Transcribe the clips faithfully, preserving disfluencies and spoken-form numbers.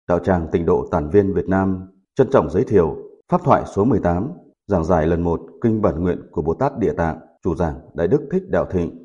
Đạo tràng Tịnh độ Tản Viên Việt Nam trân trọng giới thiệu pháp thoại số mười tám, giảng giải lần một Kinh Bản Nguyện của Bồ Tát Địa Tạng, chủ giảng Đại Đức Thích Đạo Thịnh.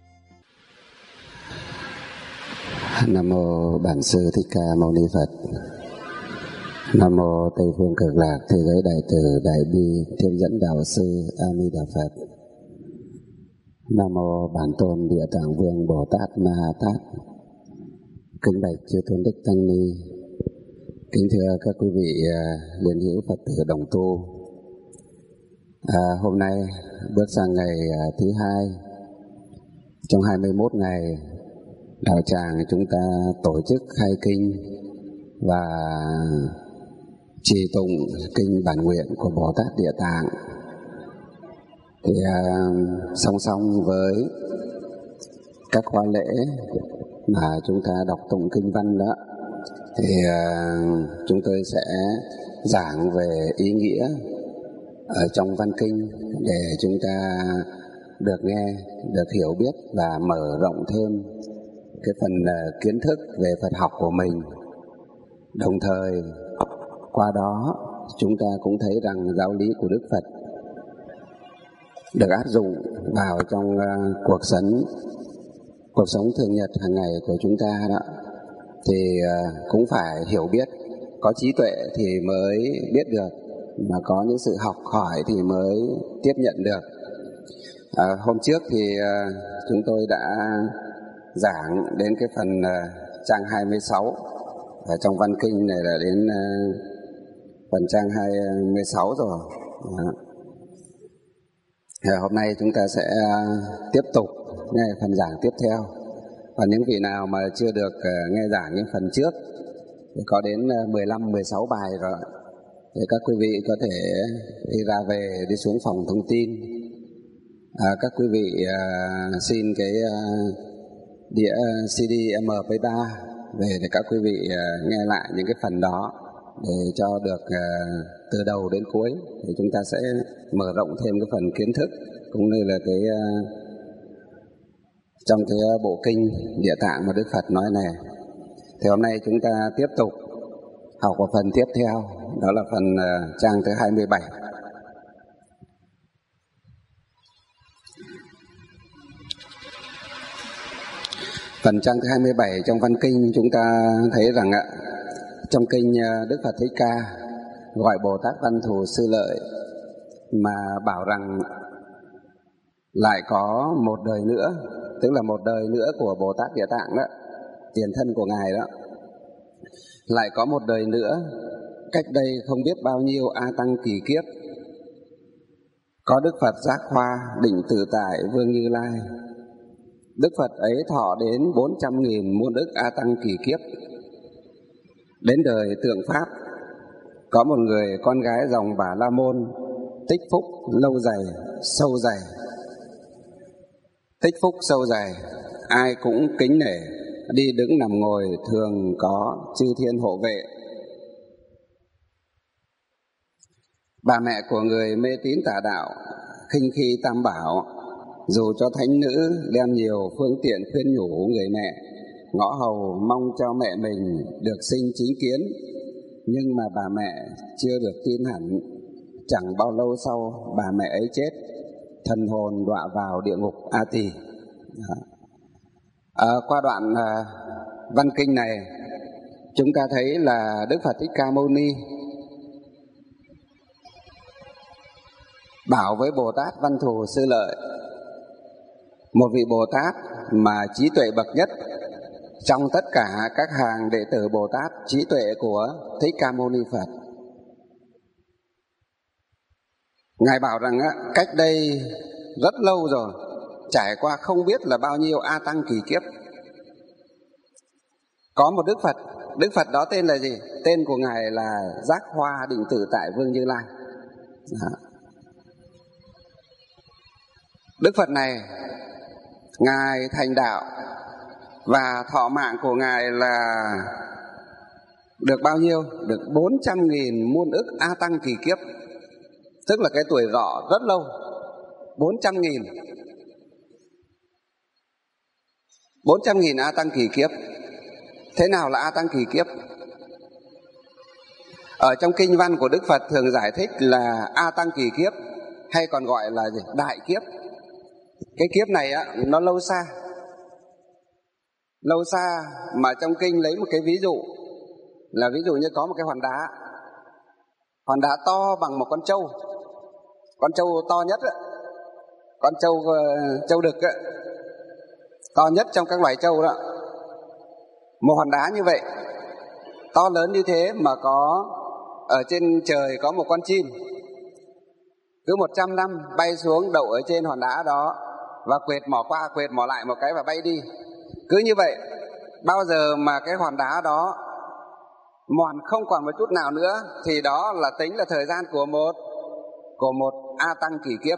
Nam mô Bản Sư Thích Ca Mâu Ni Phật. Nam mô Tây Phương Cực Lạc Thế Giới Đại Từ Đại Bi Thiên Dẫn Đạo Sư A Di Đà Phật. Nam mô Bản Tôn Địa Tạng Vương Bồ Tát Ma Ha Tát. Kính bạch chư tôn đức tăng ni, kính thưa các quý vị liên hữu Phật tử đồng tu. À, hôm nay bước sang ngày thứ hai trong hai mươi mốt ngày đạo tràng chúng ta tổ chức khai kinh và trì tụng kinh bản nguyện của Bồ Tát Địa Tạng. Thì à, song song với các khóa lễ mà chúng ta đọc tụng kinh văn đó, thì à, chúng tôi sẽ giảng về ý nghĩa ở trong văn kinh để chúng ta được nghe, được hiểu biết và mở rộng thêm cái phần uh, kiến thức về Phật học của mình. Đồng thời qua đó chúng ta cũng thấy rằng giáo lý của Đức Phật được áp dụng vào trong uh, cuộc sống cuộc sống thường nhật hàng ngày của chúng ta đó, thì uh, cũng phải hiểu biết. Có trí tuệ thì mới biết được, mà có những sự học hỏi thì mới tiếp nhận được. À, hôm trước thì uh, chúng tôi đã giảng đến cái phần uh, trang hai mươi sáu, và trong văn kinh này là đến uh, phần trang hai mươi sáu rồi. Đó. À, hôm nay chúng ta sẽ uh, tiếp tục nghe phần giảng tiếp theo. Và những vị nào mà chưa được uh, nghe giảng những phần trước thì có đến uh, mười lăm mười sáu bài rồi, thì các quý vị có thể đi ra về, đi xuống phòng thông tin. À, các quý vị uh, xin cái uh, đĩa xê đê em pê ba về để các quý vị uh, nghe lại những cái phần đó để cho được uh, từ đầu đến cuối, thì chúng ta sẽ mở rộng thêm cái phần kiến thức cũng như là cái uh, trong cái uh, bộ kinh Địa Tạng mà Đức Phật nói này. Thì hôm nay chúng ta tiếp tục học vào phần tiếp theo, đó là phần uh, trang thứ hai mươi bảy. Phần trang thứ hai mươi bảy trong văn kinh chúng ta thấy rằng ạ, trong kinh Đức Phật Thích Ca gọi Bồ Tát Văn Thù Sư Lợi mà bảo rằng lại có một đời nữa, tức là một đời nữa của Bồ Tát Địa Tạng đó, tiền thân của Ngài đó. Lại có một đời nữa, cách đây không biết bao nhiêu A Tăng kỳ kiếp, có Đức Phật Giác Hoa Định Tự Tại Vương Như Lai. Đức Phật ấy thọ đến bốn trăm nghìn muôn ức A Tăng kỳ kiếp. Đến đời Tượng Pháp, có một người con gái dòng Bà La Môn, tích phúc lâu dày, sâu dày. Tích phúc sâu dày, ai cũng kính nể, đi đứng nằm ngồi thường có chư thiên hộ vệ. Bà mẹ của người mê tín tà đạo, khinh khi tam bảo, dù cho thánh nữ đem nhiều phương tiện khuyên nhủ người mẹ, ngõ hầu mong cho mẹ mình được sinh chính kiến, nhưng mà bà mẹ chưa được tin hẳn. Chẳng bao lâu sau bà mẹ ấy chết, thần hồn đọa vào địa ngục A Tỳ. À, qua đoạn à, văn kinh này chúng ta thấy là Đức Phật Thích Ca Mâu Ni bảo với Bồ Tát Văn Thù Sư Lợi, một vị Bồ Tát mà trí tuệ bậc nhất trong tất cả các hàng đệ tử Bồ Tát trí tuệ của Thích Ca Mâu Ni Phật. Ngài bảo rằng cách đây rất lâu rồi, trải qua không biết là bao nhiêu A Tăng kỳ kiếp, có một Đức Phật. Đức Phật đó tên là gì? Tên của Ngài là Giác Hoa Định Tự Tại Vương Như Lai. Đó. Đức Phật này Ngài thành đạo và thọ mạng của Ngài là được bao nhiêu? Được bốn trăm nghìn muôn ức A Tăng kỳ kiếp, tức là cái tuổi thọ rất lâu. Bốn trăm nghìn bốn trăm nghìn A Tăng kỳ kiếp. Thế nào là A Tăng kỳ kiếp? Ở trong kinh văn của Đức Phật thường giải thích là A Tăng kỳ kiếp, hay còn gọi là gì? Đại kiếp. Cái kiếp này á, nó lâu xa. Lâu xa mà trong kinh lấy một cái ví dụ, là ví dụ như có một cái hòn đá. Hòn đá to bằng một con trâu. Con trâu to nhất á, con trâu trâu đực á, to nhất trong các loài trâu đó. Một hòn đá như vậy, to lớn như thế mà có ở trên trời có một con chim, cứ một trăm năm bay xuống đậu ở trên hòn đá đó và quệt mỏ qua quệt mỏ lại một cái và bay đi. Cứ như vậy, bao giờ mà cái hòn đá đó mòn không còn một chút nào nữa thì đó là tính là thời gian của một của một A Tăng kỳ kiếp.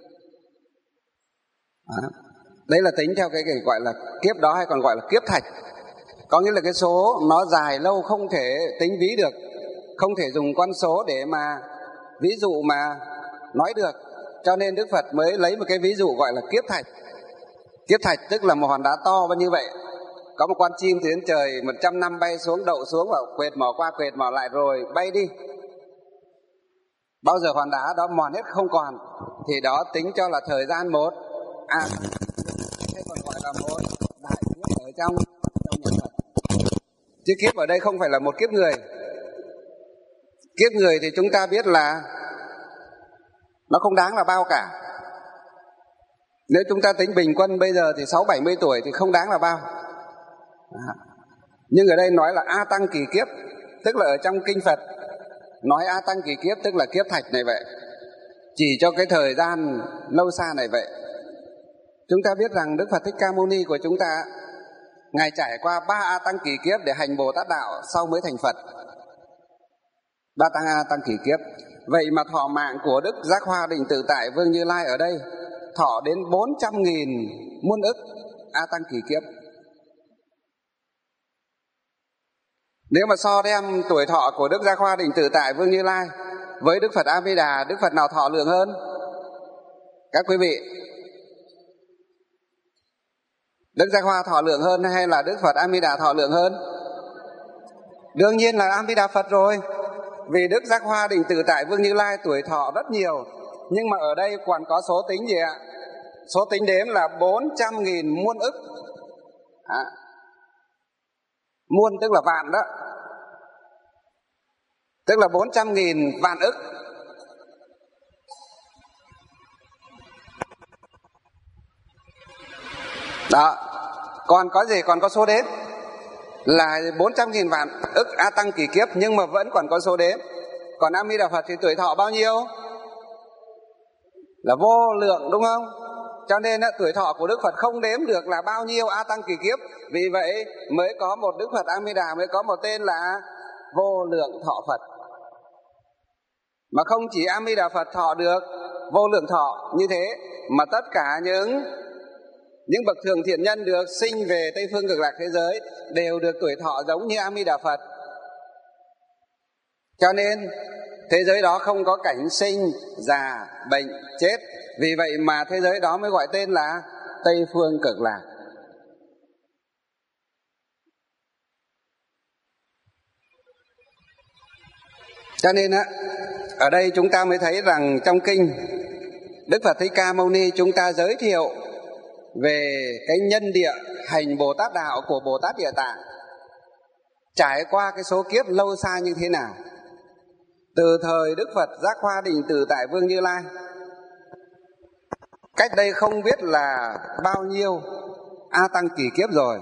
Đó. Đấy là tính theo cái, cái gọi là kiếp đó, hay còn gọi là kiếp thạch. Có nghĩa là cái số nó dài lâu không thể tính ví được, không thể dùng con số để mà ví dụ mà nói được. Cho nên Đức Phật mới lấy một cái ví dụ gọi là kiếp thạch. Kiếp thạch tức là một hòn đá to bao như vậy, có một con chim từ đến trời một trăm năm bay xuống đậu xuống và quệt mỏ qua quệt mỏ lại rồi bay đi. Bao giờ hòn đá đó mòn hết không còn thì đó tính cho là thời gian một à, thế còn gọi là một đại kiếp ở trong trong nhà Phật. Chứ kiếp ở đây không phải là một kiếp người. Kiếp người thì chúng ta biết là nó không đáng là bao cả. Nếu chúng ta tính bình quân bây giờ thì sáu bảy mươi tuổi thì không đáng là bao. À. Nhưng ở đây nói là A Tăng kỳ kiếp, tức là ở trong kinh Phật nói A Tăng kỳ kiếp tức là kiếp thạch này vậy, chỉ cho cái thời gian lâu xa này vậy. Chúng ta biết rằng Đức Phật Thích Ca Mâu Ni của chúng ta, Ngài trải qua ba A Tăng kỳ kiếp để hành Bồ Tát đạo sau mới thành Phật. Ba tăng A Tăng kỳ kiếp. Vậy mà thọ mạng của Đức Giác Hoa Định Tự Tại Vương Như Lai ở đây thọ đến bốn trăm nghìn muôn ức A Tăng kỳ kiếp. Nếu mà so đem tuổi thọ của Đức Giác Hoa Định Tự Tại Vương Như Lai với Đức Phật A Di Đà, Đức Phật nào thọ lượng hơn? Các quý vị, Đức Giác Hoa thọ lượng hơn hay là Đức Phật A Di Đà thọ lượng hơn? Đương nhiên là A Di Đà Phật rồi. Vì Đức Giác Hoa Định Tự Tại Vương Như Lai tuổi thọ rất nhiều, nhưng mà ở đây còn có số tính gì ạ? Số tính đếm là bốn trăm nghìn muôn ức. À, muôn tức là vạn đó, tức là bốn trăm nghìn vạn ức. Đó, còn có gì? Còn có số đếm là bốn trăm nghìn vạn ức A Tăng kỳ kiếp, nhưng mà vẫn còn có số đếm. Còn A Di Đà Phật thì tuổi thọ bao nhiêu? Là vô lượng, đúng không? Cho nên á, tuổi thọ của Đức Phật không đếm được là bao nhiêu A Tăng kỳ kiếp. Vì vậy mới có một Đức Phật A Di Đà, mới có một tên là vô lượng thọ Phật. Mà không chỉ A Di Đà Phật thọ được vô lượng thọ như thế, mà tất cả những những bậc thường thiện nhân được sinh về Tây Phương Cực Lạc thế giới đều được tuổi thọ giống như A Di Đà Phật. Cho nên thế giới đó không có cảnh sinh, già, bệnh, chết. Vì vậy mà thế giới đó mới gọi tên là Tây Phương Cực Lạc. Cho nên á, ở đây chúng ta mới thấy rằng trong kinh Đức Phật Thích Ca Mâu Ni chúng ta giới thiệu về cái nhân địa hành Bồ Tát đạo của Bồ Tát Địa Tạng, trải qua cái số kiếp lâu xa như thế nào. Từ thời Đức Phật Giác Hoa Định Tự Tại Vương Như Lai, cách đây không biết là bao nhiêu A Tăng kỳ kiếp rồi.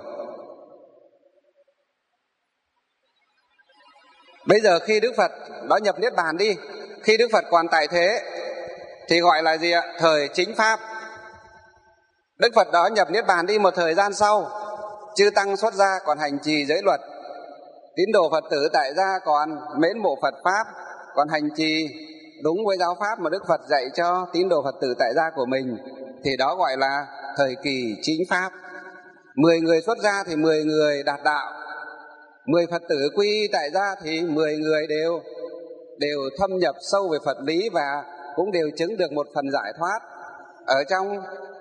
Bây giờ khi Đức Phật đó nhập Niết Bàn đi, khi Đức Phật còn tại thế thì gọi là gì ạ? Thời chính Pháp. Đức Phật đó nhập Niết Bàn đi một thời gian sau, chư Tăng xuất gia còn hành trì giới luật, tín đồ Phật tử tại gia còn mến mộ Phật Pháp, còn hành trì đúng với giáo Pháp mà Đức Phật dạy cho tín đồ Phật tử tại gia của mình, thì đó gọi là thời kỳ chính Pháp. Mười người xuất gia thì mười người đạt đạo, mười Phật tử quy tại gia thì mười người đều đều thâm nhập sâu về Phật lý và cũng đều chứng được một phần giải thoát ở trong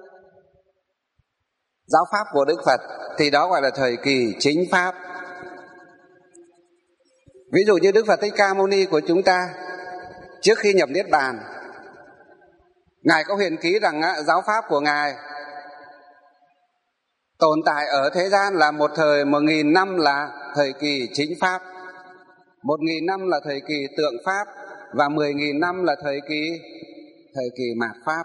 giáo Pháp của Đức Phật, thì đó gọi là thời kỳ chính Pháp. Ví dụ như Đức Phật Thích Ca Mâu Ni của chúng ta, trước khi nhập Niết Bàn, Ngài có huyền ký rằng á, giáo pháp của Ngài tồn tại ở thế gian là một thời một nghìn năm là thời kỳ chính pháp, một nghìn năm là thời kỳ tượng pháp, và mười nghìn năm là thời kỳ thời kỳ mạt pháp.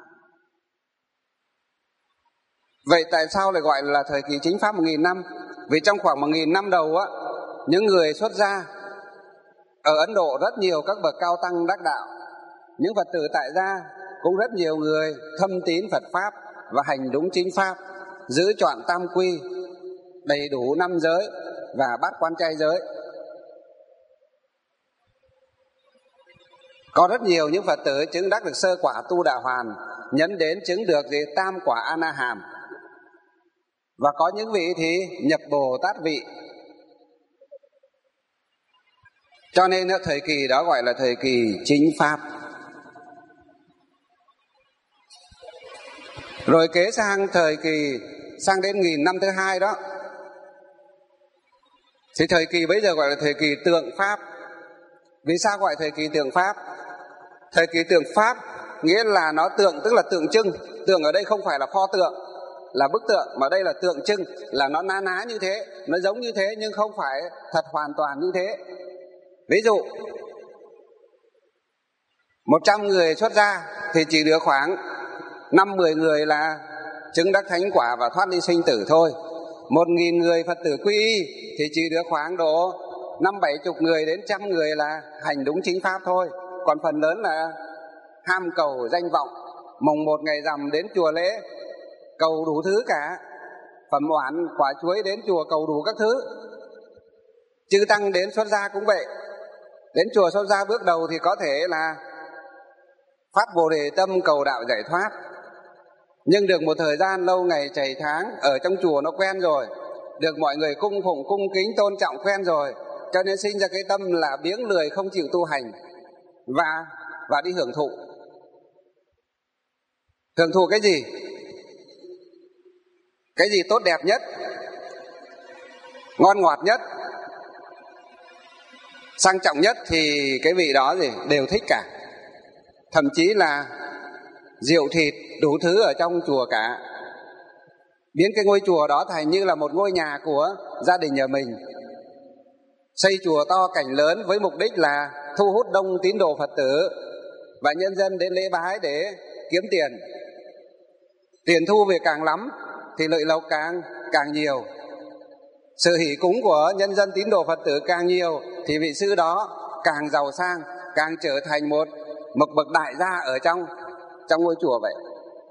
Vậy tại sao lại gọi là thời kỳ chính pháp một nghìn năm? Vì trong khoảng một nghìn năm đầu á, những người xuất gia ở Ấn Độ rất nhiều các bậc cao tăng đắc đạo, những Phật tử tại gia cũng rất nhiều người thâm tín Phật pháp và hành đúng chính pháp, giữ trọn tam quy, đầy đủ năm giới và bát quan trai giới. Có rất nhiều những Phật tử chứng đắc được sơ quả tu đà hoàn, nhấn đến chứng được gì tam quả A Na Hàm, và có những vị thì nhập Bồ Tát vị. Cho nên thời kỳ đó gọi là thời kỳ chính pháp. Rồi kế sang thời kỳ sang đến nghìn năm thứ hai đó, thì thời kỳ bây giờ gọi là thời kỳ tượng pháp. Vì sao gọi thời kỳ tượng pháp? Thời kỳ tượng pháp nghĩa là nó tượng, tức là tượng trưng. Tượng ở đây không phải là pho tượng, là bức tượng, mà đây là tượng trưng, là nó ná ná như thế, nó giống như thế nhưng không phải thật hoàn toàn như thế. Ví dụ một trăm người xuất gia thì chỉ được khoảng năm mười người là chứng đắc thánh quả và thoát ly sinh tử thôi. Một nghìn người Phật tử quy y thì chỉ được khoảng độ năm bảy chục người đến trăm người là hành đúng chính pháp thôi. Còn phần lớn là ham cầu danh vọng, mồng một ngày rằm đến chùa lễ cầu đủ thứ cả, phẩm oản quả chuối đến chùa cầu đủ các thứ. Chư tăng đến xuất gia cũng vậy, đến chùa xuất gia bước đầu thì có thể là phát Bồ Đề tâm cầu đạo giải thoát, nhưng được một thời gian lâu ngày chày tháng ở trong chùa nó quen rồi, được mọi người cung phụng cung kính tôn trọng quen rồi, cho nên sinh ra cái tâm là biếng lười không chịu tu hành và và đi hưởng thụ. Hưởng thụ cái gì? Cái gì tốt đẹp nhất, ngon ngọt nhất, sang trọng nhất thì cái vị đó gì đều thích cả. Thậm chí là rượu thịt đủ thứ ở trong chùa cả, biến cái ngôi chùa đó thành như là một ngôi nhà của gia đình nhà mình. Xây chùa to cảnh lớn với mục đích là thu hút đông tín đồ Phật tử và nhân dân đến lễ bái để kiếm tiền. Tiền thu về càng lắm thì lợi lộc càng càng nhiều. Sự hỷ cúng của nhân dân tín đồ Phật tử càng nhiều thì vị sư đó càng giàu sang, càng trở thành một một bậc đại gia ở trong trong ngôi chùa vậy.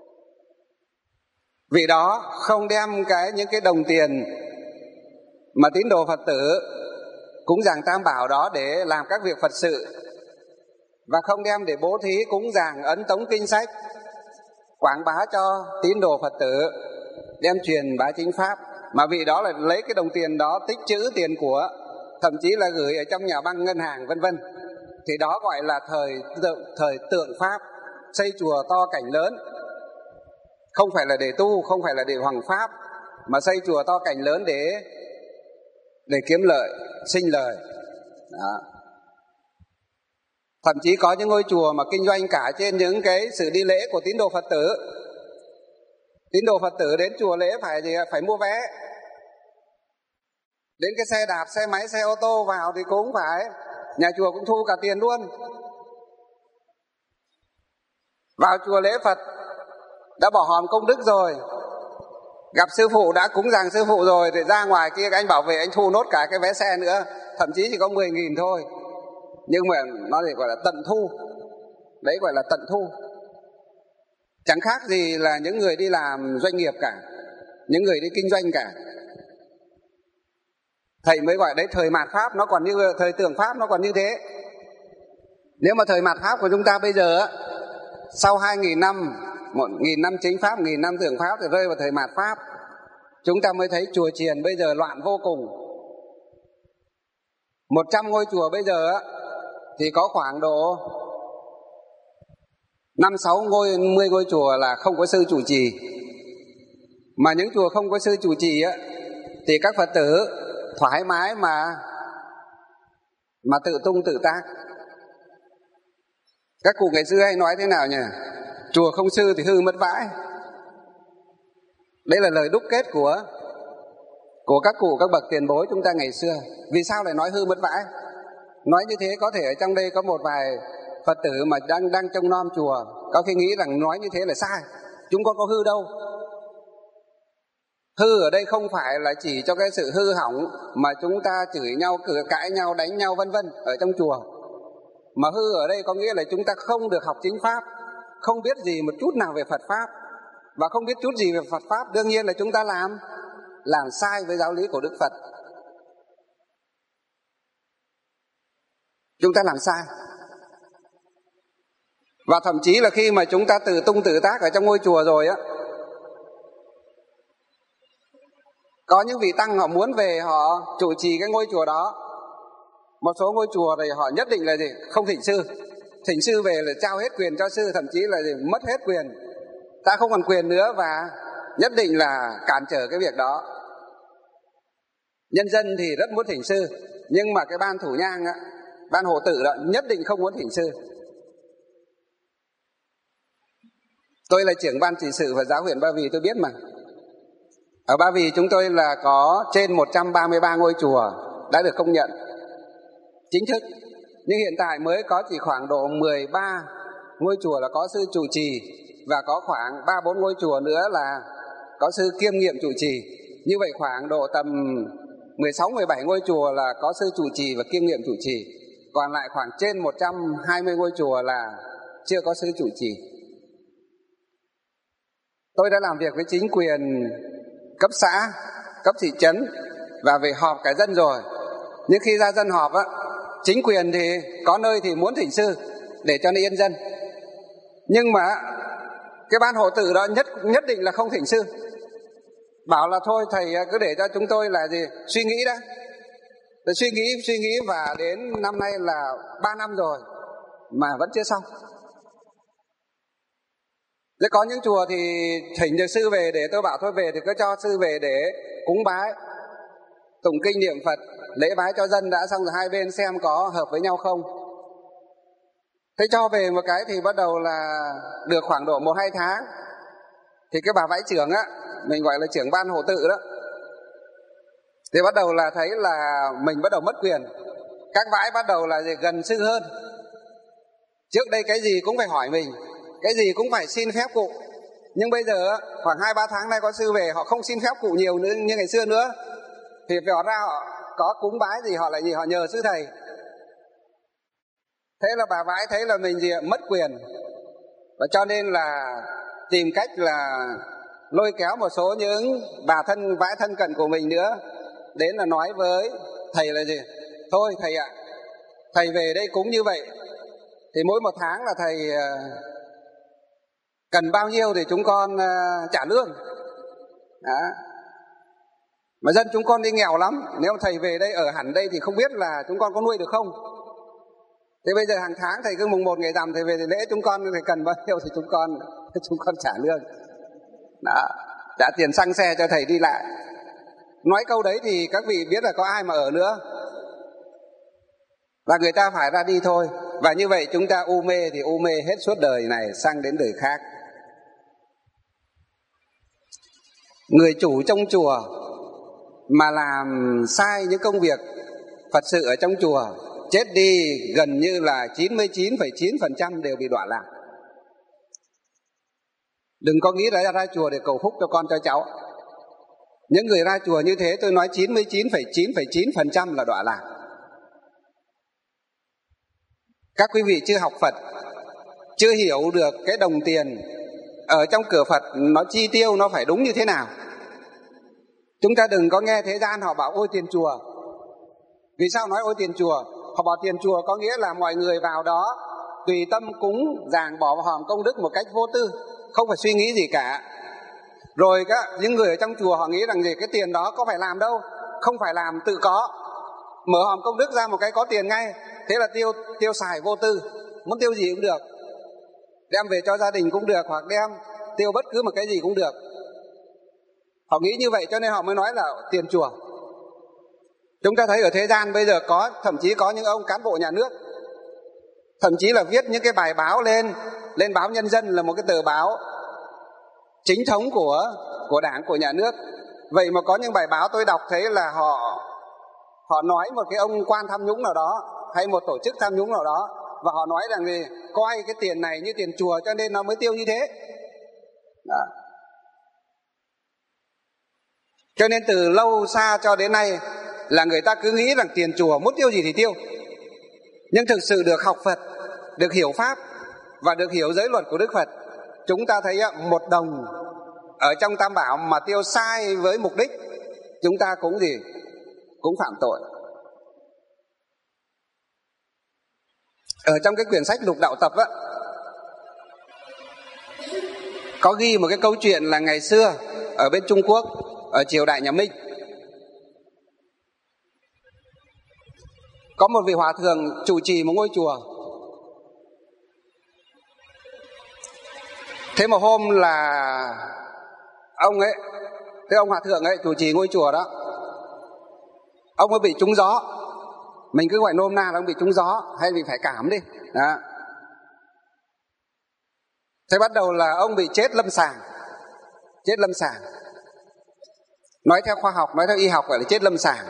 Vị đó không đem cái những cái đồng tiền mà tín đồ Phật tử cúng dường tam bảo đó để làm các việc Phật sự, và không đem để bố thí cúng dường ấn tống kinh sách quảng bá cho tín đồ Phật tử, đem truyền bá chính pháp, mà vị đó là lấy cái đồng tiền đó tích trữ tiền của, thậm chí là gửi ở trong nhà băng ngân hàng vân vân. Thì đó gọi là thời tượng, thời tượng pháp. Xây chùa to cảnh lớn không phải là để tu, không phải là để hoằng pháp, mà xây chùa to cảnh lớn để để kiếm lợi, sinh lời đó. Thậm chí có những ngôi chùa mà kinh doanh cả trên những cái sự đi lễ của tín đồ Phật tử. Tín đồ Phật tử đến chùa lễ phải gì? Phải mua vé. Đến cái xe đạp, xe máy, xe ô tô vào thì cũng phải, nhà chùa cũng thu cả tiền luôn. Vào chùa lễ Phật đã bỏ hòm công đức rồi, gặp sư phụ đã cúng dường sư phụ rồi, thì ra ngoài kia anh bảo vệ anh thu nốt cả cái vé xe nữa, thậm chí chỉ có mười nghìn thôi, nhưng mà nó thì gọi là tận thu. Đấy gọi là tận thu. Chẳng khác gì là những người đi làm doanh nghiệp cả, những người đi kinh doanh cả. Thầy mới gọi đấy thời mạt pháp, nó còn như thời tượng pháp, nó còn như thế. Nếu mà thời mạt pháp của chúng ta bây giờ, sau hai nghìn năm, một nghìn năm chính pháp, một nghìn năm tượng pháp thì rơi vào thời mạt pháp. Chúng ta mới thấy chùa chiền bây giờ loạn vô cùng. Một trăm ngôi chùa bây giờ thì có khoảng độ năm sáu ngôi, mươi ngôi chùa là không có sư chủ trì. Mà những chùa không có sư chủ trì á, thì các Phật tử thoải mái mà mà tự tung tự tác. Các cụ ngày xưa hay nói thế nào nhỉ? Chùa không sư thì hư mất vãi. Đấy là lời đúc kết của của các cụ, các bậc tiền bối chúng ta ngày xưa. Vì sao lại nói hư mất vãi? Nói như thế có thể ở trong đây có một vài Phật tử mà đang đang trông nom chùa có khi nghĩ rằng nói như thế là sai. Chúng con có hư đâu. Hư ở đây không phải là chỉ cho cái sự hư hỏng mà chúng ta chửi nhau, cự cãi nhau, đánh nhau vân vân ở trong chùa. Mà hư ở đây có nghĩa là chúng ta không được học chính pháp, không biết gì một chút nào về Phật pháp. Và không biết chút gì về Phật pháp, đương nhiên là chúng ta làm làm sai với giáo lý của Đức Phật. Chúng ta làm sai. Và thậm chí là khi mà chúng ta tự tung tự tác ở trong ngôi chùa rồi á, có những vị tăng họ muốn về họ trụ trì cái ngôi chùa đó. Một số ngôi chùa thì họ nhất định là gì? Không thỉnh sư. Thỉnh sư về là trao hết quyền cho sư, thậm chí là gì? Mất hết quyền. Ta không còn quyền nữa và nhất định là cản trở cái việc đó. Nhân dân thì rất muốn thỉnh sư, nhưng mà cái ban thủ nhang á, ban hộ tự đó nhất định không muốn thỉnh sư. Tôi là trưởng ban trị sự Phật giáo huyện Ba Vì, tôi biết mà. Ở Ba Vì chúng tôi là có trên một trăm ba mươi ba ngôi chùa đã được công nhận chính thức. Nhưng hiện tại mới có chỉ khoảng độ mười ba ngôi chùa là có sư trụ trì, và có khoảng ba bốn ngôi chùa nữa là có sư kiêm nhiệm trụ trì. Như vậy khoảng độ tầm mười sáu mười bảy ngôi chùa là có sư trụ trì và kiêm nhiệm trụ trì. Còn lại khoảng trên một trăm hai mươi ngôi chùa là chưa có sư trụ trì. Tôi đã làm việc với chính quyền cấp xã, cấp thị trấn và về họp cả dân rồi. Nhưng khi ra dân họp á, chính quyền thì có nơi thì muốn thỉnh sư để cho nó yên dân. Nhưng mà cái ban hộ tự đó nhất nhất định là không thỉnh sư. Bảo là thôi thầy cứ để cho chúng tôi là gì suy nghĩ đã. Tôi suy nghĩ suy nghĩ và đến năm nay là ba năm rồi mà vẫn chưa xong. Thế có những chùa thì thỉnh được sư về, để tôi bảo thôi về thì cứ cho sư về để cúng bái, tụng kinh niệm Phật, lễ bái cho dân đã, xong rồi hai bên xem có hợp với nhau không. Thế cho về một cái thì bắt đầu là được khoảng độ một hai tháng thì cái bà vãi trưởng á, mình gọi là trưởng ban hộ tự đó, thì bắt đầu là thấy là mình bắt đầu mất quyền. Các vãi bắt đầu là gần sư hơn. Trước đây cái gì cũng phải hỏi mình, cái gì cũng phải xin phép cụ. Nhưng bây giờ khoảng hai ba tháng nay có sư về, họ không xin phép cụ nhiều nữa như ngày xưa nữa. Thì họ ra họ có cúng bái gì họ lại gì họ nhờ sư thầy. Thế là bà vãi thấy là mình gì mất quyền, và cho nên là tìm cách là lôi kéo một số những bà thân vãi thân cận của mình nữa đến là nói với thầy là gì: thôi thầy ạ, thầy về đây cúng như vậy thì mỗi một tháng là thầy cần bao nhiêu thì chúng con trả lương đó. Mà dân chúng con đi nghèo lắm, nếu thầy về đây ở hẳn đây thì không biết là chúng con có nuôi được không. Thế bây giờ hàng tháng thầy cứ mùng một ngày rằm thầy về thì lễ chúng con thầy cần bao nhiêu thì chúng con chúng con trả lương đó, trả tiền xăng xe cho thầy đi lại. Nói câu đấy thì các vị biết là có ai mà ở nữa, và người ta phải ra đi thôi. Và như vậy chúng ta u mê thì u mê hết suốt đời này sang đến đời khác. Người chủ trong chùa mà làm sai những công việc Phật sự ở trong chùa, chết đi gần như là chín mươi chín phẩy chín phần trăm đều bị đọa lạc. Đừng có nghĩ là ra chùa để cầu phúc cho con cho cháu. Những người ra chùa như thế tôi nói chín mươi chín phẩy chín phẩy chín phần trăm là đọa lạc. Các quý vị chưa học Phật, chưa hiểu được cái đồng tiền ở trong cửa Phật nó chi tiêu nó phải đúng như thế nào. Chúng ta đừng có nghe thế gian họ bảo ôi tiền chùa. Vì sao nói ôi tiền chùa? Họ bảo tiền chùa có nghĩa là mọi người vào đó tùy tâm cúng dường bỏ vào hòm công đức một cách vô tư, không phải suy nghĩ gì cả. Rồi các những người ở trong chùa họ nghĩ rằng gì cái tiền đó có phải làm đâu, không phải làm, tự có. Mở hòm công đức ra một cái có tiền ngay, thế là tiêu tiêu xài vô tư, muốn tiêu gì cũng được, đem về cho gia đình cũng được, hoặc đem tiêu bất cứ một cái gì cũng được. Họ nghĩ như vậy cho nên họ mới nói là tiền chùa. Chúng ta thấy ở thế gian bây giờ có, thậm chí có những ông cán bộ nhà nước, thậm chí là viết những cái bài báo lên, lên báo Nhân dân là một cái tờ báo chính thống của, của Đảng, của nhà nước. Vậy mà có những bài báo tôi đọc thấy là họ, họ nói một cái ông quan tham nhũng nào đó, hay một tổ chức tham nhũng nào đó, và họ nói rằng gì, coi cái tiền này như tiền chùa cho nên nó mới tiêu như thế. Đó. Cho nên từ lâu xa cho đến nay là người ta cứ nghĩ rằng tiền chùa muốn tiêu gì thì tiêu. Nhưng thực sự được học Phật, được hiểu Pháp và được hiểu giới luật của Đức Phật, chúng ta thấy một đồng ở trong Tam Bảo mà tiêu sai với mục đích, chúng ta cũng gì, cũng phạm tội. Ở trong cái quyển sách Lục Đạo Tập á, có ghi một cái câu chuyện là ngày xưa ở bên Trung Quốc, ở triều đại nhà Minh, có một vị hòa thượng trụ trì một ngôi chùa. Thế một hôm là ông ấy, cái ông hòa thượng ấy trụ trì ngôi chùa đó, ông ấy bị trúng gió. Mình cứ gọi nôm na là ông bị trúng gió, hay bị phải cảm đi đó. Thế bắt đầu là ông bị chết lâm sàng. Chết lâm sàng, nói theo khoa học, nói theo y học gọi là chết lâm sàng.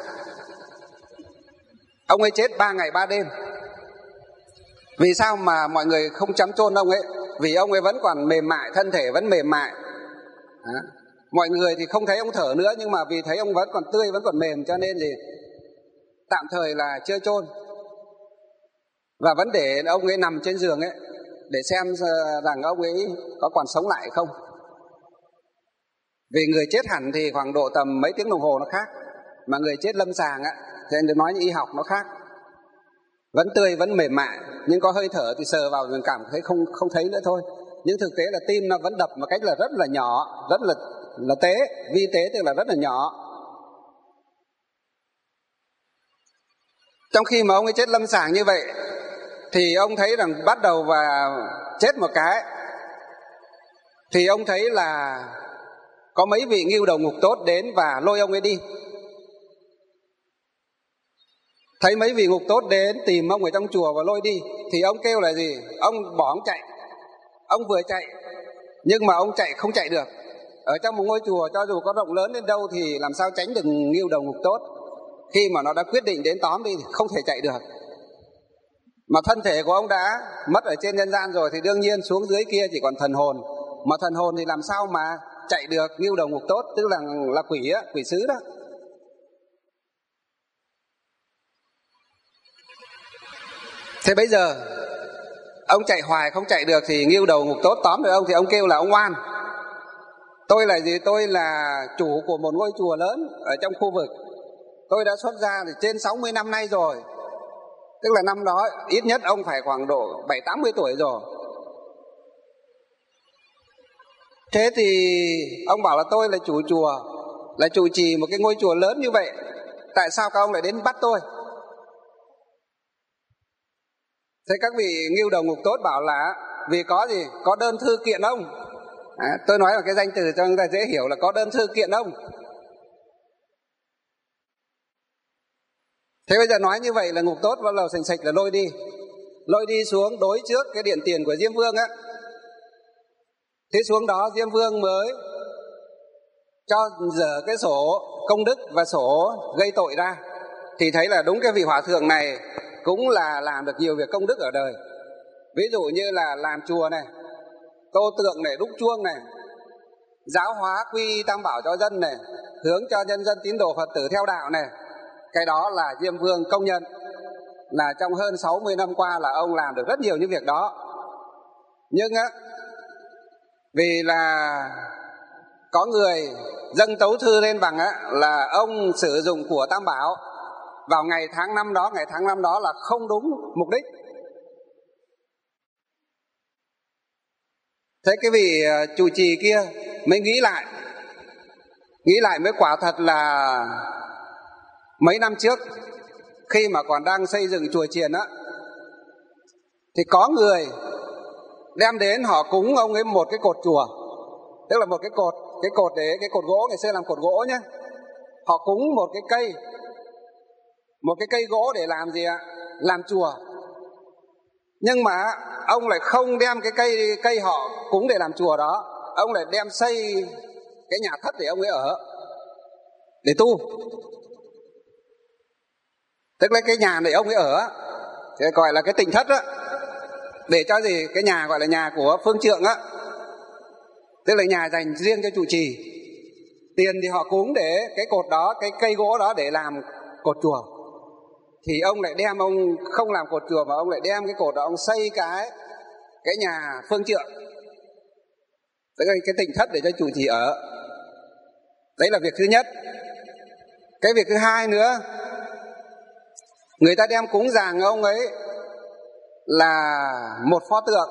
Ông ấy chết ba ngày ba đêm. Vì sao mà mọi người không chấm chôn ông ấy? Vì ông ấy vẫn còn mềm mại, thân thể vẫn mềm mại đó. Mọi người thì không thấy ông thở nữa, nhưng mà vì thấy ông vẫn còn tươi, vẫn còn mềm, cho nên thì tạm thời là chưa chôn. Và vẫn để ông ấy nằm trên giường ấy, để xem rằng ông ấy có còn sống lại không. Vì người chết hẳn thì khoảng độ tầm mấy tiếng đồng hồ nó khác, mà người chết lâm sàng á, thì anh được nói như y học nó khác. Vẫn tươi, vẫn mềm mại, nhưng có hơi thở thì sờ vào mình cảm thấy không không thấy nữa thôi. Nhưng thực tế là tim nó vẫn đập một cách là rất là nhỏ, rất là là tế, vi tế tức là rất là nhỏ. Trong khi mà ông ấy chết lâm sàng như vậy, thì ông thấy rằng bắt đầu và chết một cái, thì ông thấy là có mấy vị ngưu đầu ngục tốt đến và lôi ông ấy đi. Thấy mấy vị ngục tốt đến tìm ông ở trong chùa và lôi đi, thì ông kêu là gì? Ông bỏ ông chạy. Ông vừa chạy, nhưng mà ông chạy không chạy được. Ở trong một ngôi chùa cho dù có rộng lớn đến đâu thì làm sao tránh được ngưu đầu ngục tốt. Khi mà nó đã quyết định đến tóm đi thì không thể chạy được. Mà thân thể của ông đã mất ở trên nhân gian rồi thì đương nhiên xuống dưới kia chỉ còn thần hồn. Mà thần hồn thì làm sao mà chạy được ngưu đầu ngục tốt, tức là là quỷ á, quỷ sứ đó. Thế bây giờ ông chạy hoài không chạy được thì ngưu đầu ngục tốt tóm được ông, thì ông kêu là ông oan. Tôi là gì? Tôi là chủ của một ngôi chùa lớn ở trong khu vực. Tôi đã xuất gia thì trên sáu mươi năm nay rồi. Tức là năm đó ít nhất ông phải khoảng độ bảy tám mươi tuổi rồi. Thế thì ông bảo là tôi là chủ chùa, là trụ trì một cái ngôi chùa lớn như vậy, tại sao các ông lại đến bắt tôi? Thế các vị ngưu đầu ngục tốt bảo là vì có gì? Có đơn thư kiện ông. À, tôi nói là cái danh từ cho người ta dễ hiểu là có đơn thư kiện ông. Thế bây giờ nói như vậy là ngục tốt bắt đầu sành sạch là lôi đi. Lôi đi xuống đối trước cái điện tiền của Diêm Vương á. Thế xuống đó Diêm Vương mới cho dở cái sổ công đức và sổ gây tội ra. Thì thấy là đúng cái vị hòa thượng này cũng là làm được nhiều việc công đức ở đời. Ví dụ như là làm chùa này, tô tượng này, đúc chuông này, giáo hóa quy tam bảo cho dân này, hướng cho nhân dân tín đồ Phật tử theo đạo này. Cái đó là Diêm Vương công nhận là trong hơn sáu mươi năm qua là ông làm được rất nhiều những việc đó. Nhưng á, vì là có người dâng tấu thư lên bằng á, là ông sử dụng của Tam Bảo vào ngày tháng năm đó, ngày tháng năm đó là không đúng mục đích. Thế cái vị trụ trì kia mới nghĩ lại, nghĩ lại mới quả thật là mấy năm trước khi mà còn đang xây dựng chùa chiền á, thì có người đem đến họ cúng ông ấy một cái cột chùa, tức là một cái cột, cái cột để cái cột gỗ, ngày xưa làm cột gỗ nhé. Họ cúng một cái cây, một cái cây gỗ để làm gì ạ? Làm chùa. Nhưng mà ông lại không đem cái cây cây họ cúng để làm chùa đó, ông lại đem xây cái nhà thất để ông ấy ở, để tu. Tức là cái nhà để ông ấy ở thì gọi là cái tịnh thất á, để cho gì? Cái nhà gọi là nhà của phương trượng á, tức là nhà dành riêng cho trụ trì. Tiền thì họ cúng để cái cột đó, cái cây gỗ đó để làm cột chùa. Thì ông lại đem, ông không làm cột chùa mà ông lại đem cái cột đó ông xây cái cái nhà phương trượng, tức là cái tịnh thất để cho trụ trì ở. Đấy là việc thứ nhất. Cái việc thứ hai nữa, người ta đem cúng dường ông ấy là một pho tượng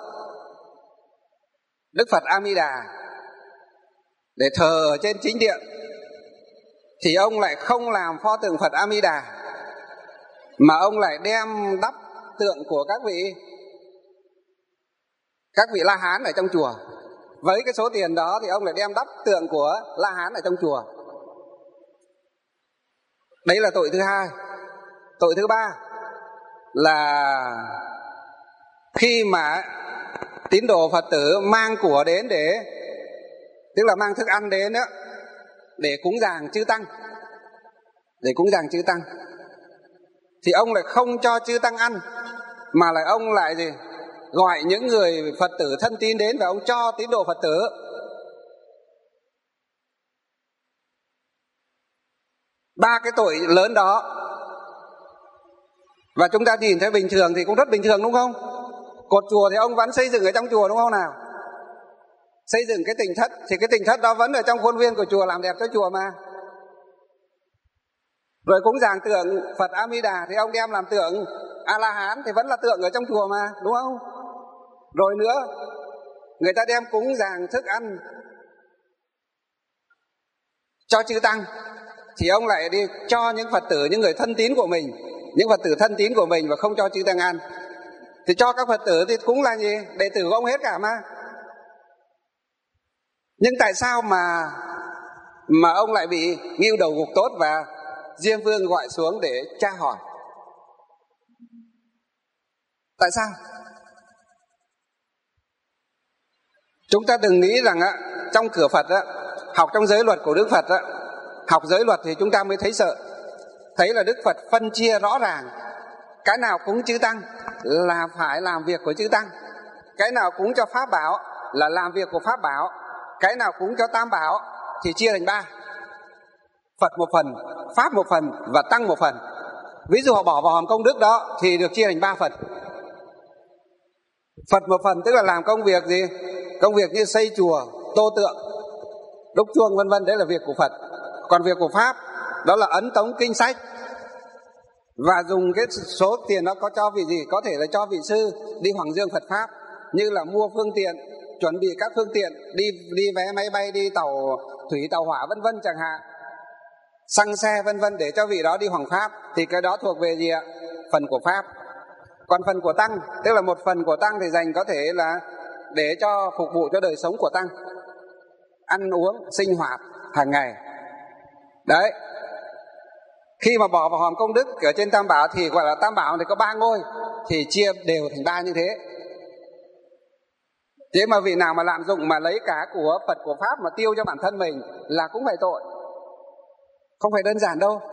Đức Phật A Di Đà để thờ ở trên chính điện, thì ông lại không làm pho tượng Phật A Di Đà, mà ông lại đem đắp tượng của các vị các vị La Hán ở trong chùa. Với cái số tiền đó thì ông lại đem đắp tượng của La Hán ở trong chùa. Đấy là tội thứ hai. Tội thứ ba là khi mà tín đồ Phật tử mang của đến để, tức là mang thức ăn đến đó, để cúng dường chư tăng, để cúng dường chư tăng, thì ông lại không cho chư tăng ăn, mà lại ông lại gì? Gọi những người Phật tử thân tín đến và ông cho tín đồ Phật tử. Ba cái tội lớn đó. Và chúng ta nhìn thấy bình thường thì cũng rất bình thường, đúng không? Cột chùa thì ông vẫn xây dựng ở trong chùa, đúng không nào? Xây dựng cái tịnh thất thì cái tịnh thất đó vẫn ở trong khuôn viên của chùa, làm đẹp cho chùa mà. Rồi cúng dường tượng Phật A Di Đà thì ông đem làm tượng A La Hán thì vẫn là tượng ở trong chùa mà, đúng không? Rồi nữa, người ta đem cúng dường thức ăn cho chư tăng thì ông lại đi cho những Phật tử, những người thân tín của mình, những Phật tử thân tín của mình, và không cho chư tăng ăn. Thì cho các Phật tử thì cũng là gì? Đệ tử của ông hết cả mà. Nhưng tại sao mà mà ông lại bị ngưu đầu gục tốt và Diêm Vương gọi xuống để tra hỏi? Tại sao? Chúng ta đừng nghĩ rằng á, trong cửa Phật á, học trong giới luật của Đức Phật á, học giới luật thì chúng ta mới thấy sợ. Thấy là Đức Phật phân chia rõ ràng, cái nào cúng chư tăng là phải làm việc của chư tăng, cái nào cúng cho Pháp Bảo là làm việc của Pháp Bảo, cái nào cúng cho Tam Bảo thì chia thành ba: Phật một phần, Pháp một phần và Tăng một phần. Ví dụ họ bỏ vào hòm công đức đó thì được chia thành ba phần. Phật một phần tức là làm công việc gì? Công việc như xây chùa, tô tượng, đúc chuông vân vân, đấy là việc của Phật. Còn việc của Pháp đó là ấn tống kinh sách, và dùng cái số tiền đó có cho vị gì? Có thể là cho vị sư đi hoằng dương Phật Pháp, như là mua phương tiện, chuẩn bị các phương tiện, đi đi vé máy bay, đi tàu thủy, tàu hỏa vân vân chẳng hạn, xăng xe vân vân, để cho vị đó đi hoằng Pháp, thì cái đó thuộc về gì ạ? Phần của Pháp. Còn phần của Tăng, tức là một phần của Tăng thì dành có thể là để cho phục vụ cho đời sống của Tăng, ăn uống, sinh hoạt hàng ngày. Đấy. Khi mà bỏ vào hòm công đức ở trên Tam Bảo thì gọi là Tam Bảo thì có ba ngôi, thì chia đều thành ba như thế. Thế mà vị nào mà lạm dụng mà lấy cả của Phật của Pháp mà tiêu cho bản thân mình là cũng phải tội. Không phải đơn giản đâu.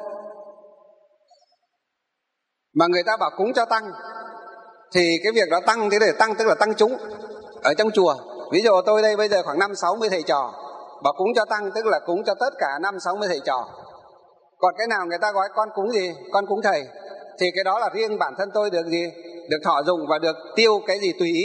Mà người ta bảo cúng cho tăng thì cái việc đó tăng, thế để tăng tức là tăng chúng ở trong chùa. Ví dụ tôi đây bây giờ khoảng năm sáu mươi thầy trò, bảo cúng cho tăng tức là cúng cho tất cả năm sáu mươi thầy trò. Còn cái nào người ta gọi con cúng gì? Con cúng thầy, thì cái đó là riêng bản thân tôi được gì? Được thọ dụng và được tiêu cái gì tùy ý.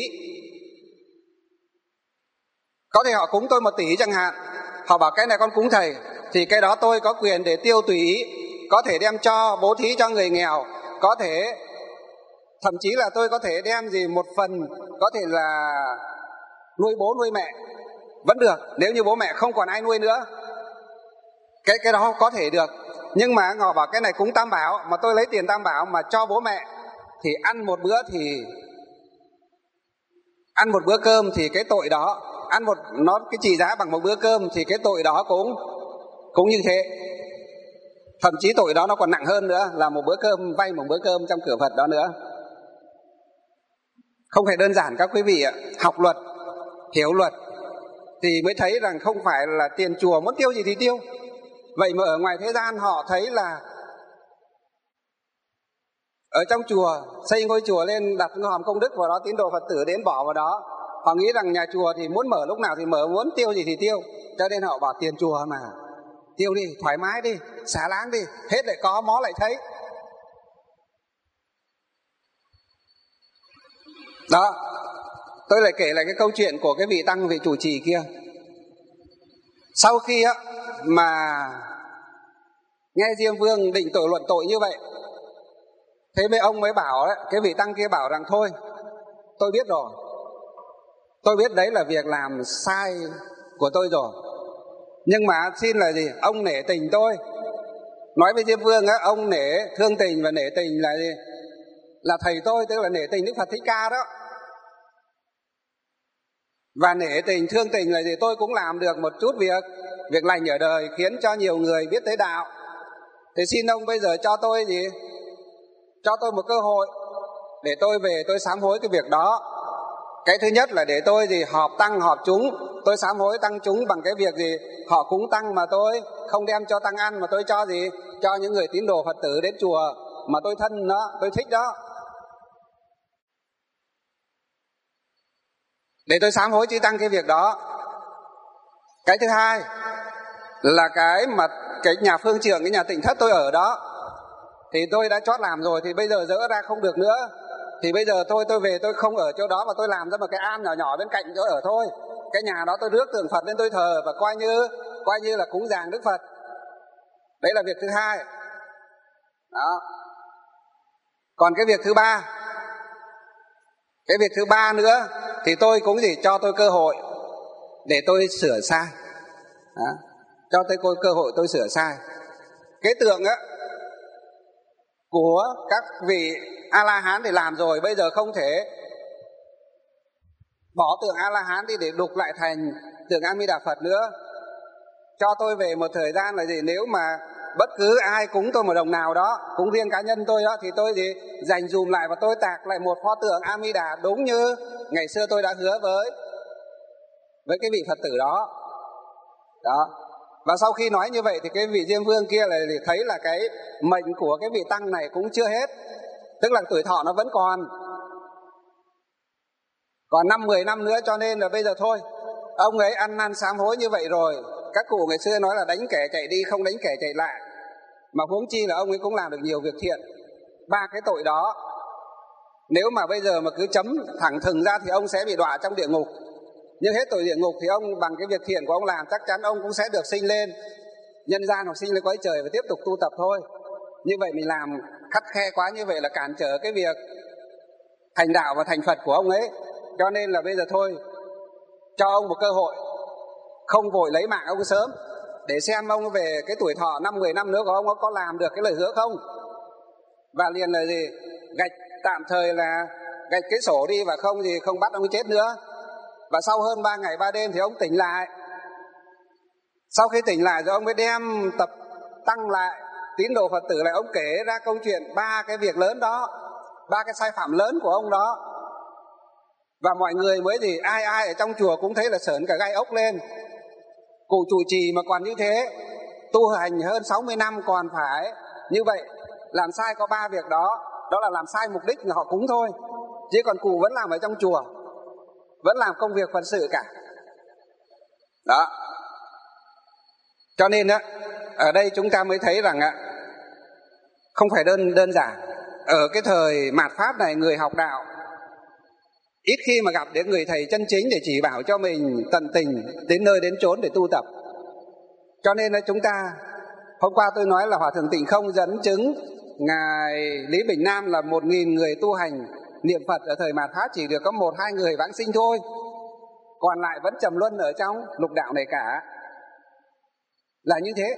Có thể họ cúng tôi một tỷ chẳng hạn, họ bảo cái này con cúng thầy, thì cái đó tôi có quyền để tiêu tùy ý. Có thể đem cho bố thí cho người nghèo, có thể thậm chí là tôi có thể đem gì một phần, có thể là nuôi bố nuôi mẹ vẫn được, nếu như bố mẹ không còn ai nuôi nữa. Cái cái đó có thể được. Nhưng mà họ bảo cái này cúng Tam Bảo, mà tôi lấy tiền Tam Bảo mà cho bố mẹ, thì ăn một bữa thì ăn một bữa cơm thì cái tội đó, ăn một nó cái trị giá bằng một bữa cơm thì cái tội đó cũng cũng như thế. Thậm chí tội đó nó còn nặng hơn nữa, là một bữa cơm, vay một bữa cơm trong cửa Phật đó nữa. Không phải đơn giản các quý vị ạ. Học luật, hiểu luật thì mới thấy rằng không phải là tiền chùa muốn tiêu gì thì tiêu. Vậy mà ở ngoài thế gian họ thấy là ở trong chùa xây ngôi chùa lên, đặt hòm công đức vào đó, tín đồ Phật tử đến bỏ vào đó. Họ nghĩ rằng nhà chùa thì muốn mở lúc nào thì mở, muốn tiêu gì thì tiêu. Cho nên họ bảo tiền chùa mà, tiêu đi, thoải mái đi, xả láng đi, hết lại có, mó lại thấy. Đó, tôi lại kể lại cái câu chuyện của cái vị tăng, vị chủ trì kia. Sau khi á mà nghe Diêm Vương định tội luận tội như vậy, thế mấy ông mới bảo đấy, cái vị tăng kia bảo rằng thôi, tôi biết rồi, tôi biết đấy là việc làm sai của tôi rồi, nhưng mà xin là gì, ông nể tình tôi. Nói với Diêm Vương á, ông nể thương tình và nể tình là gì, là thầy tôi, tức là nể tình Đức Phật Thích Ca đó. Và nể tình thương tình là gì, tôi cũng làm được một chút việc việc lành ở đời, khiến cho nhiều người biết tới đạo. Thì xin ông bây giờ cho tôi gì, cho tôi một cơ hội để tôi về tôi sám hối cái việc đó. Cái thứ nhất là để tôi gì, họp tăng họp chúng, tôi sám hối tăng chúng bằng cái việc gì, họ cúng tăng mà tôi không đem cho tăng ăn, mà tôi cho gì, cho những người tín đồ Phật tử đến chùa mà tôi thân đó, tôi thích đó, để tôi sám hối chư tăng cái việc đó. Cái thứ hai là cái mà cái nhà phương trưởng, cái nhà Tịnh Thất tôi ở đó, thì tôi đã chót làm rồi, thì bây giờ dỡ ra không được nữa. Thì bây giờ tôi tôi về tôi không ở chỗ đó, mà tôi làm ra một cái am nhỏ nhỏ bên cạnh chỗ ở thôi. Cái nhà đó tôi rước tượng Phật lên tôi thờ, và coi như coi như là cúng dường Đức Phật. Đấy là việc thứ hai. Đó. Còn cái việc thứ ba, cái việc thứ ba nữa thì tôi cũng gì, cho tôi cơ hội để tôi sửa sai. Đó. Cho tôi cơ hội tôi sửa sai. Cái tượng á của các vị A-la-hán thì làm rồi, bây giờ không thể bỏ tượng A-la-hán đi để đục lại thành tượng A-di-đà Phật nữa. Cho tôi về một thời gian là gì, nếu mà bất cứ ai cúng tôi một đồng nào đó, cúng riêng cá nhân tôi đó, thì tôi gì dành dùm lại và tôi tạc lại một pho tượng A-di-đà đúng như ngày xưa tôi đã hứa với với cái vị Phật tử đó. Đó. Và sau khi nói như vậy thì cái vị Diêm Vương kia là thấy là cái mệnh của cái vị tăng này cũng chưa hết, tức là tuổi thọ nó vẫn còn còn năm mười năm nữa, cho nên là bây giờ thôi, ông ấy ăn năn sám hối như vậy rồi. Các cụ ngày xưa nói là đánh kẻ chạy đi, không đánh kẻ chạy lại, mà huống chi là ông ấy cũng làm được nhiều việc thiện. Ba cái tội đó nếu mà bây giờ mà cứ chấm thẳng thừng ra thì ông sẽ bị đọa trong địa ngục. Nhưng hết tội địa ngục thì ông bằng cái việc thiện của ông làm, chắc chắn ông cũng sẽ được sinh lên nhân gian hoặc sinh lên cõi trời và tiếp tục tu tập thôi. Như vậy mình làm khắt khe quá như vậy là cản trở cái việc thành đạo và thành Phật của ông ấy. Cho nên là bây giờ thôi, cho ông một cơ hội, không vội lấy mạng ông sớm, để xem ông về cái tuổi thọ năm mười năm nữa của ông có làm được cái lời hứa không. Và liền là gì, gạch tạm thời là gạch cái sổ đi, và không gì không bắt ông chết nữa. Và sau hơn ba ngày ba đêm thì ông tỉnh lại. Sau khi tỉnh lại rồi ông mới đem tập tăng lại tín đồ Phật tử lại, ông kể ra câu chuyện ba cái việc lớn đó, ba cái sai phạm lớn của ông đó. Và mọi người mới gì, ai ai ở trong chùa cũng thấy là sởn cả gai ốc lên. Cụ trụ trì mà còn như thế, tu hành hơn sáu mươi năm còn phải như vậy, làm sai có ba việc đó. Đó là làm sai mục đích là họ cúng thôi, chứ còn cụ vẫn làm ở trong chùa, vẫn làm công việc Phật sự cả. Đó. Cho nên á, ở đây chúng ta mới thấy rằng á, không phải đơn đơn giản. Ở cái thời mạt Pháp này, người học đạo ít khi mà gặp đến người thầy chân chính để chỉ bảo cho mình tận tình đến nơi đến chốn để tu tập. Cho nên là chúng ta, hôm qua tôi nói là Hòa Thượng Tịnh Không dẫn chứng Ngài Lý Bình Nam là một nghìn người tu hành niệm Phật ở thời mạt Pháp chỉ được có một hai người vãng sinh thôi, còn lại vẫn trầm luân ở trong lục đạo này cả. Là như thế.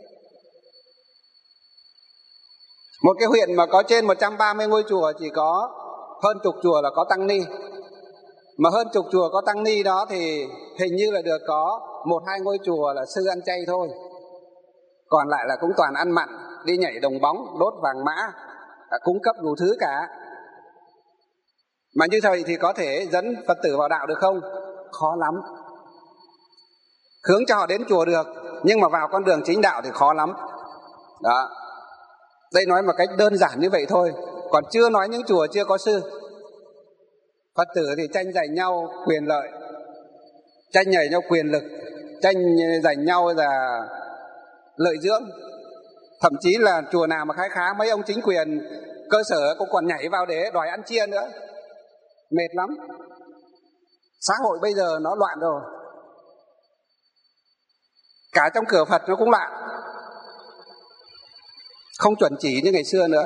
Một cái huyện mà có trên một trăm ba mươi ngôi chùa, chỉ có hơn chục chùa là có tăng ni. Mà hơn chục chùa có tăng ni đó thì hình như là được có một hai ngôi chùa là sư ăn chay thôi, còn lại là cũng toàn ăn mặn. đi nhảy đồng bóng, đốt vàng mã, cung cấp đủ thứ cả. Mà như thầy thì có thể dẫn Phật tử vào đạo được không? Khó lắm. Hướng cho họ đến chùa được, nhưng mà vào con đường chính đạo thì khó lắm. Đó. Đây nói một cách đơn giản như vậy thôi, còn chưa nói những chùa chưa có sư. Phật tử thì tranh giành nhau quyền lợi, tranh giành nhau quyền lực, tranh giành nhau là lợi dưỡng. Thậm chí là chùa nào mà khá khá, mấy ông chính quyền cơ sở cũng còn nhảy vào để đòi ăn chia nữa. Mệt lắm. Xã hội bây giờ nó loạn rồi. Cả trong cửa Phật nó cũng loạn, không chuẩn chỉ như ngày xưa nữa.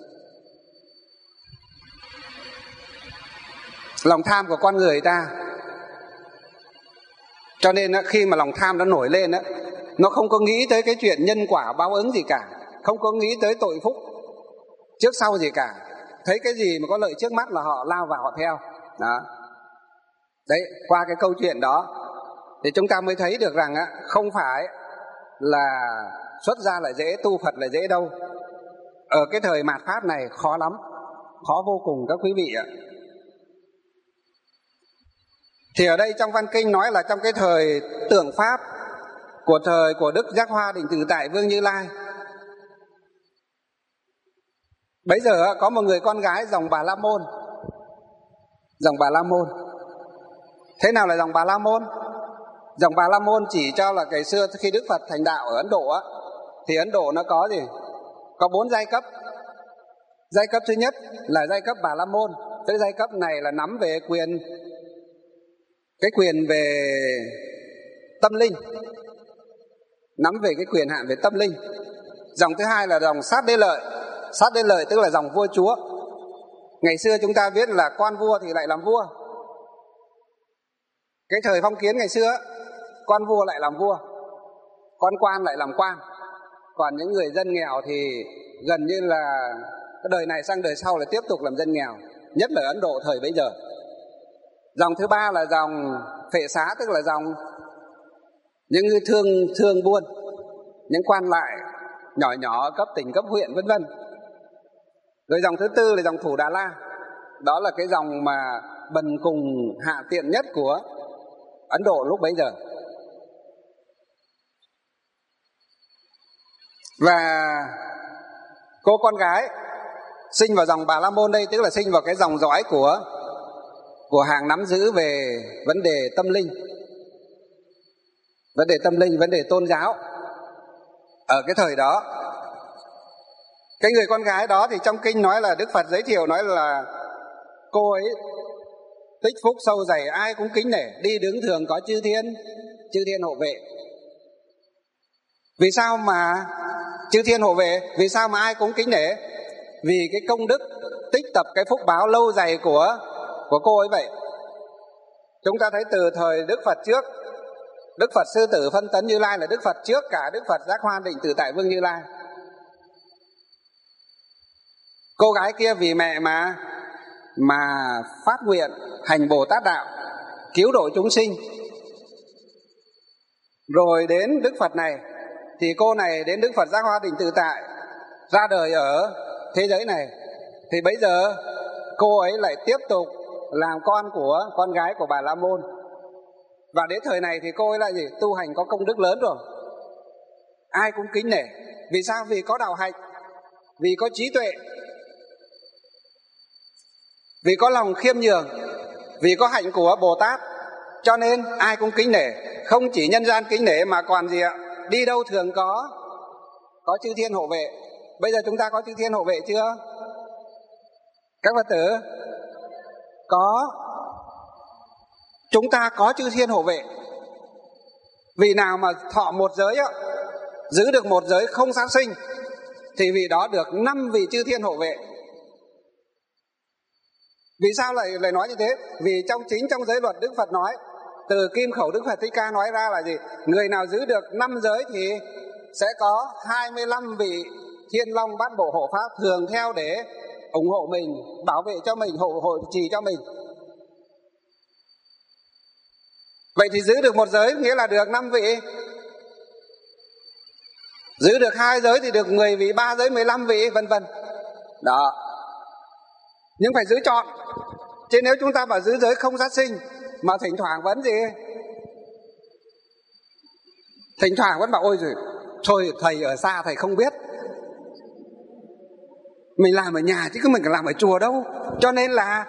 Lòng tham của con người ta, cho nên khi mà lòng tham nó nổi lên, nó không có nghĩ tới cái chuyện nhân quả báo ứng gì cả, không có nghĩ tới tội phúc trước sau gì cả. Thấy cái gì mà có lợi trước mắt là họ lao vào họ theo. Đó. Đấy, qua cái câu chuyện đó thì chúng ta mới thấy được rằng á, không phải là xuất gia là dễ, tu Phật là dễ đâu. Ở cái thời mạt Pháp này khó lắm, khó vô cùng các quý vị ạ. Thì ở đây trong văn kinh nói là trong cái thời tượng Pháp, của thời của Đức Giác Hoa Định Tự Tại Vương Như Lai, bấy giờ có một người con gái dòng Bà La Môn. Dòng Bà La Môn. Thế nào là dòng Bà La Môn? Dòng Bà La Môn chỉ cho là ngày xưa khi Đức Phật thành đạo ở Ấn Độ á, thì Ấn Độ nó có gì? Có bốn giai cấp. Giai cấp thứ nhất là giai cấp Bà La Môn. Cái giai cấp này là nắm về quyền, cái quyền về tâm linh, nắm về cái quyền hạn về tâm linh. Dòng thứ hai là dòng Sát Đế Lợi. Sát Đế Lợi tức là dòng vua chúa. Ngày xưa chúng ta biết là con vua thì lại làm vua. Cái thời phong kiến ngày xưa, con vua lại làm vua, con quan lại làm quan. Còn những người dân nghèo thì gần như là cái đời này sang đời sau là tiếp tục làm dân nghèo, nhất là Ấn Độ thời bấy giờ. Dòng thứ ba là dòng Phệ Xá, tức là dòng những thương thương buôn, những quan lại nhỏ nhỏ cấp tỉnh, cấp huyện vân vân. Rồi dòng thứ tư là dòng Thủ Đà La. Đó là cái dòng mà bần cùng hạ tiện nhất của Ấn Độ lúc bấy giờ. Và cô con gái sinh vào dòng Bà La Môn đây, tức là sinh vào cái dòng dõi của của hàng nắm giữ về vấn đề tâm linh, vấn đề tâm linh, vấn đề tôn giáo ở cái thời đó. Cái người con gái đó thì trong kinh nói là Đức Phật giới thiệu nói là cô ấy tích phúc sâu dày, ai cũng kính nể, đi đứng thường có chư thiên, chư thiên hộ vệ. Vì sao mà chư thiên hộ vệ? Vì sao mà ai cũng kính nể? Vì cái công đức tích tập, cái phúc báo lâu dày của của cô ấy vậy. Chúng ta thấy từ thời Đức Phật trước, Đức Phật Sư Tử Phân Tấn Như Lai là Đức Phật trước cả Đức Phật Giác Hoa Định Tự Tại Vương Như Lai. Cô gái kia vì mẹ mà mà phát nguyện hành Bồ Tát đạo, cứu độ chúng sinh. Rồi đến Đức Phật này thì cô này đến Đức Phật Giác Hoa Định Tự Tại ra đời ở thế giới này, thì bây giờ cô ấy lại tiếp tục làm con của con gái của Bà La Môn. Và đến thời này thì cô ấy lại gì? Tu hành có công đức lớn rồi, ai cũng kính nể. Vì sao? Vì có đạo hạnh, vì có trí tuệ, vì có lòng khiêm nhường, vì có hạnh của Bồ Tát, cho nên ai cũng kính nể. Không chỉ nhân gian kính nể mà còn gì ạ? Đi đâu thường có có chư thiên hộ vệ. Bây giờ chúng ta có chư thiên hộ vệ chưa? Các Phật tử có. Chúng ta có chư thiên hộ vệ. Vì nào mà thọ một giới á, giữ được một giới không sát sinh, thì vì đó được năm vị chư thiên hộ vệ. Vì sao lại lại nói như thế? Vì trong chính trong giới luật Đức Phật nói, từ kim khẩu Đức Phật Thích Ca nói ra là gì? Người nào giữ được năm giới thì sẽ có hai mươi lăm vị thiên long bát bộ hộ pháp thường theo để ủng hộ mình, bảo vệ cho mình, hộ hộ trì cho mình. Vậy thì giữ được một giới nghĩa là được năm vị. Giữ được hai giới thì được mười vị, ba giới mười lăm vị, vân vân. Đó. Nhưng phải giữ trọn. Chứ nếu chúng ta bảo giữ giới không sát sinh mà thỉnh thoảng vẫn gì, thỉnh thoảng vẫn bảo ôi rồi thôi thầy ở xa thầy không biết, mình làm ở nhà chứ mình cần làm ở chùa đâu, cho nên là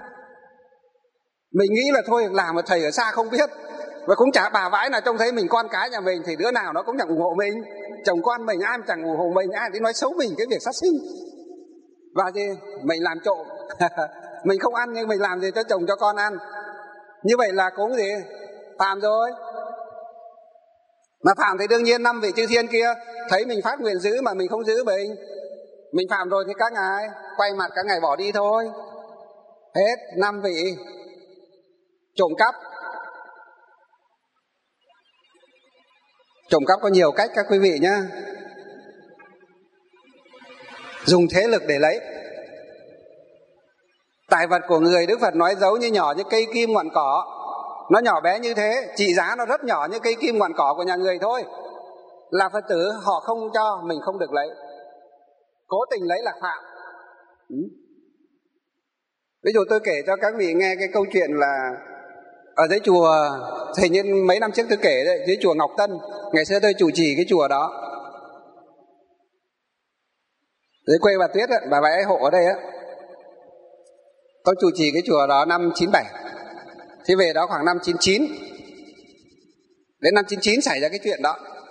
mình nghĩ là thôi làm ở thầy ở xa không biết. Và cũng chả bà vãi nào trông thấy mình con cái nhà mình thì đứa nào nó cũng chẳng ủng hộ mình. Chồng con mình ai chẳng ủng hộ mình, ai thì nói xấu mình cái việc sát sinh. Và gì mình làm trộm mình không ăn nhưng mình làm gì cho chồng cho con ăn, như vậy là cũng gì phạm rồi. Mà phạm thì đương nhiên năm vị chư thiên kia thấy mình phát nguyện giữ mà mình không giữ mình, mình phạm rồi thì các ngài quay mặt các ngài bỏ đi thôi. Hết năm vị. Trộm cắp. Trộm cắp có nhiều cách các quý vị nhé. Dùng thế lực để lấy tài vật của người. Đức Phật nói giấu như nhỏ như cây kim ngọn cỏ. Nó nhỏ bé như thế, trị giá nó rất nhỏ như cây kim ngọn cỏ của nhà người thôi. Là Phật tử họ không cho, mình không được lấy. Cố tình lấy là phạm. ừ. Ví dụ tôi kể cho các vị nghe cái câu chuyện là ở dưới chùa, hình như mấy năm trước tôi kể đấy, dưới chùa Ngọc Tân. Ngày xưa tôi chủ trì cái chùa đó, dưới quê bà Tuyết ấy, bà vãi hộ ở đây á. Tôi chủ trì cái chùa đó năm chín bảy. Thì về đó khoảng năm chín chín. Đến năm chín chín xảy ra cái chuyện đó.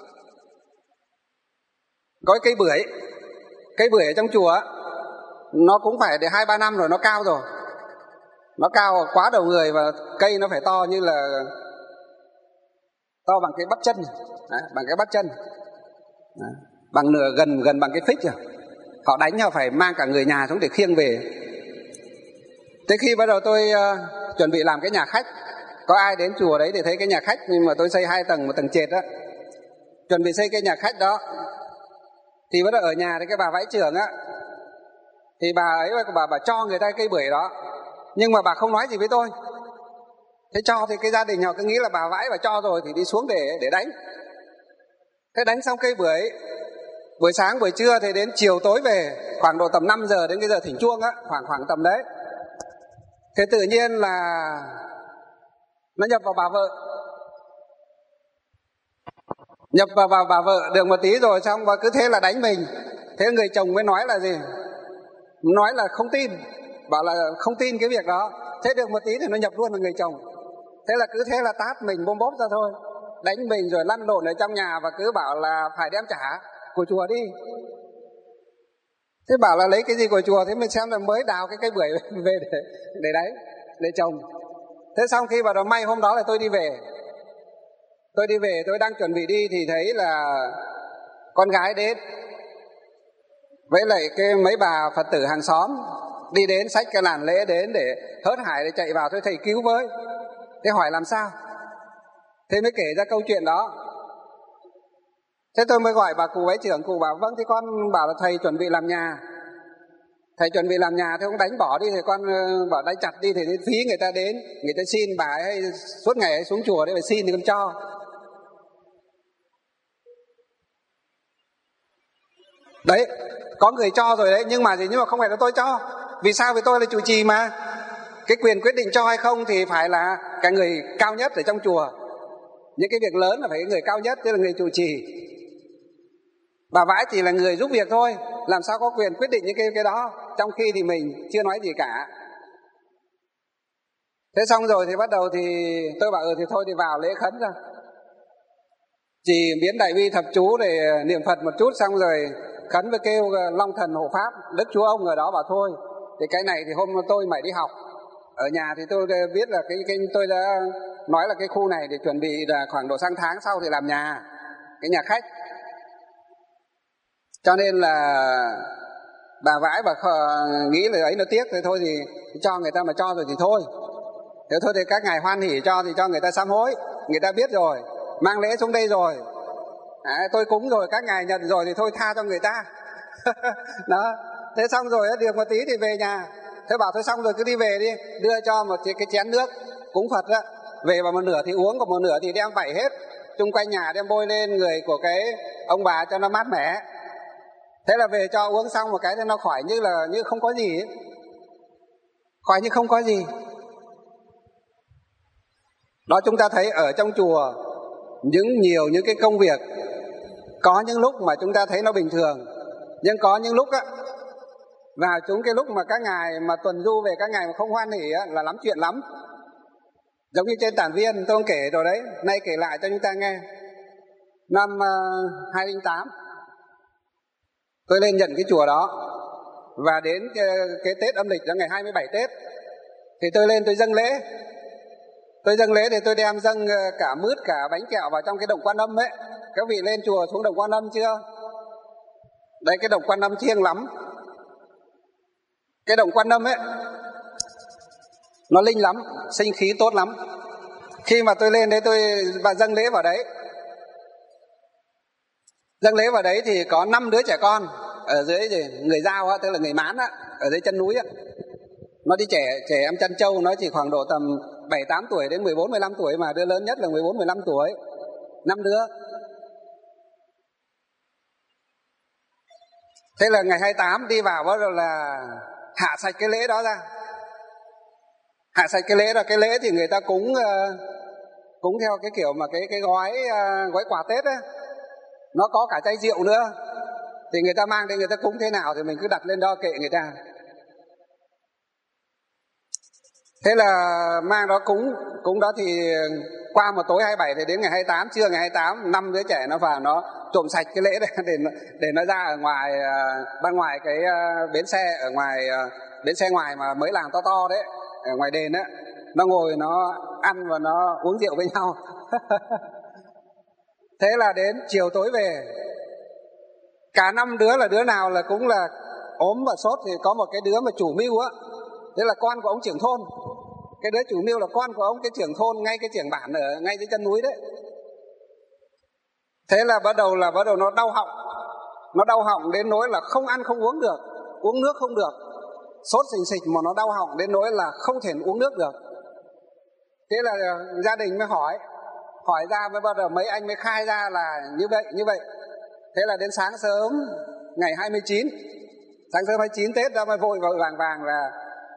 Có cây bưởi. Cây bưởi ở trong chùa á, nó cũng phải để hai ba năm rồi, nó cao rồi. Nó cao quá đầu người và cây nó phải to như là to bằng cái bắp chân. Đấy, bằng cái bắp chân. Đấy, bằng nửa gần gần bằng cái phích rồi. Họ đánh họ phải mang cả người nhà xuống để khiêng về. Thế khi bắt đầu tôi uh, chuẩn bị làm cái nhà khách. Có ai đến chùa đấy thì thấy cái nhà khách, nhưng mà tôi xây hai tầng, một tầng trệt đó. Chuẩn bị xây cái nhà khách đó. Thì bắt đầu ở nhà thì cái bà vãi trưởng á, thì bà ấy bà, bà cho người ta cây bưởi đó. Nhưng mà bà không nói gì với tôi. Thế cho thì cái gia đình họ cứ nghĩ là bà vãi và cho rồi thì đi xuống để để đánh. Thế đánh xong cây bưởi, buổi sáng buổi trưa thì đến chiều tối về, khoảng độ tầm năm giờ đến cái giờ thỉnh chuông á, khoảng khoảng tầm đấy. Thế tự nhiên là nó nhập vào bà vợ. Nhập vào, vào bà vợ được một tí rồi xong và cứ thế là đánh mình. Thế người chồng mới nói là gì? Nói là không tin, bảo là không tin cái việc đó. Thế được một tí thì nó nhập luôn vào người chồng. Thế là cứ thế là tát mình bôm bốp ra thôi. Đánh mình rồi lăn lộn ở trong nhà và cứ bảo là phải đem trả của chùa đi. Thế bảo là lấy cái gì của chùa, thế mình xem là mới đào cái cây bưởi về để, để đánh, để trồng. Thế xong khi vào đó may hôm đó là tôi đi về. Tôi đi về, tôi đang chuẩn bị đi thì thấy là con gái đến. Với lại cái mấy bà Phật tử hàng xóm đi đến xách cái làn lễ đến để hớt hải để chạy vào. Tôi thầy cứu với. Thế hỏi làm sao? Thế mới kể ra câu chuyện đó. Thế tôi mới gọi bà cụ ấy trưởng, cụ bảo vâng thì con bảo là thầy chuẩn bị làm nhà. Thầy chuẩn bị làm nhà thì không đánh bỏ đi thì con bảo đánh chặt đi thì phí người ta đến, người ta xin bà ấy suốt ngày ấy xuống chùa để phải xin thì con cho. Đấy, có người cho rồi đấy, nhưng mà gì nhưng mà không phải là tôi cho. Vì sao? Vì tôi là chủ trì mà. Cái quyền quyết định cho hay không thì phải là cái người cao nhất ở trong chùa. Những cái việc lớn là phải cái người cao nhất, tức là người chủ trì. Bà vãi chỉ là người giúp việc thôi, làm sao có quyền quyết định những cái, cái đó, trong khi thì mình chưa nói gì cả. Thế xong rồi thì bắt đầu thì tôi bảo ừ thì thôi thì vào lễ khấn ra. Chỉ biến đại bi thập chú để niệm Phật một chút, xong rồi khấn với kêu Long Thần Hộ Pháp, Đức Chúa Ông ở đó bảo thôi. Thì cái này thì hôm tôi mày đi học. Ở nhà thì tôi biết là cái, cái tôi đã nói là cái khu này để chuẩn bị là khoảng độ sang tháng sau thì làm nhà, cái nhà khách. Cho nên là bà vãi bà nghĩ là ấy nó tiếc thì thôi thì cho người ta mà cho rồi thì thôi. Thế thôi thì các ngài hoan hỉ cho thì cho người ta sám hối. Người ta biết rồi, mang lễ xuống đây rồi. Đấy, tôi cúng rồi, các ngài nhận rồi thì thôi tha cho người ta. Đó. Thế xong rồi được một tí thì về nhà. Thế bảo thôi xong rồi cứ đi về đi, đưa cho một cái chén nước cúng Phật đó. Về vào một nửa thì uống, còn một nửa thì đem vẩy hết chung quanh nhà, đem bôi lên người của cái ông bà cho nó mát mẻ. Thế là về cho uống xong một cái thì nó khỏi như là như không có gì ấy. Khỏi như không có gì. Đó, chúng ta thấy ở trong chùa những nhiều những cái công việc, có những lúc mà chúng ta thấy nó bình thường, nhưng có những lúc á, vào chúng cái lúc mà các ngài mà tuần du về, các ngài mà không hoan hỉ á, là lắm chuyện lắm. Giống như trên Tản Viên tôi kể rồi đấy, nay kể lại cho chúng ta nghe. Năm uh, hai không không tám tôi lên nhận cái chùa đó, và đến cái, cái Tết âm lịch là ngày hai mươi bảy Tết thì tôi lên tôi dâng lễ. Tôi dâng lễ thì tôi đem dâng cả mứt cả bánh kẹo vào trong cái đồng Quan Âm ấy. Các vị lên chùa xuống đồng Quan Âm chưa? Đấy, cái đồng Quan Âm thiêng lắm. Cái đồng Quan Âm ấy nó linh lắm, sinh khí tốt lắm. Khi mà tôi lên đấy tôi và dâng lễ vào đấy, dâng lễ vào đấy thì có năm đứa trẻ con ở dưới gì, người Dao á, tức là người Mán á, ở dưới chân núi á. Nó đi trẻ trẻ em chăn trâu, nó chỉ khoảng độ tầm bảy tám tuổi đến mười bốn mười lăm tuổi, mà đứa lớn nhất là mười bốn mười lăm tuổi. Năm đứa. Thế là ngày hai mươi tám đi vào bắt đầu là hạ sạch cái lễ đó ra. Hạ sạch cái lễ đó, cái lễ thì người ta cúng uh, cúng theo cái kiểu mà cái cái gói uh, gói quà Tết á, nó có cả chai rượu nữa. Thì người ta mang đến người ta cúng thế nào thì mình cứ đặt lên đó kệ người ta. Thế là mang đó cúng, cúng đó thì qua một tối hai mươi bảy thì đến ngày hai mươi tám, trưa ngày hai mươi tám, năm đứa trẻ nó vào nó trộm sạch cái lễ đấy để để nó ra ở ngoài ban ngoài cái bến xe, ở ngoài bến xe ngoài mà mới làm to to đấy, ở ngoài đền á, nó ngồi nó ăn và nó uống rượu với nhau. Thế là đến chiều tối về, cả năm đứa là đứa nào là cũng là ốm và sốt, thì có một cái đứa mà chủ mưu á, thế là con của ông trưởng thôn. Cái đứa chủ mưu là con của ông cái trưởng thôn, ngay cái trưởng bản ở ngay dưới chân núi đấy. Thế là bắt đầu là bắt đầu nó đau họng, nó đau họng đến nỗi là không ăn không uống được, uống nước không được, sốt sình sịch mà nó đau họng đến nỗi là không thể uống nước được. Thế là gia đình mới hỏi, hỏi ra mới bắt đầu mấy anh mới khai ra là như vậy như vậy. Thế là đến sáng sớm ngày hai mươi chín, sáng sớm hai mươi chín Tết ra mới vội vội vàng vàng là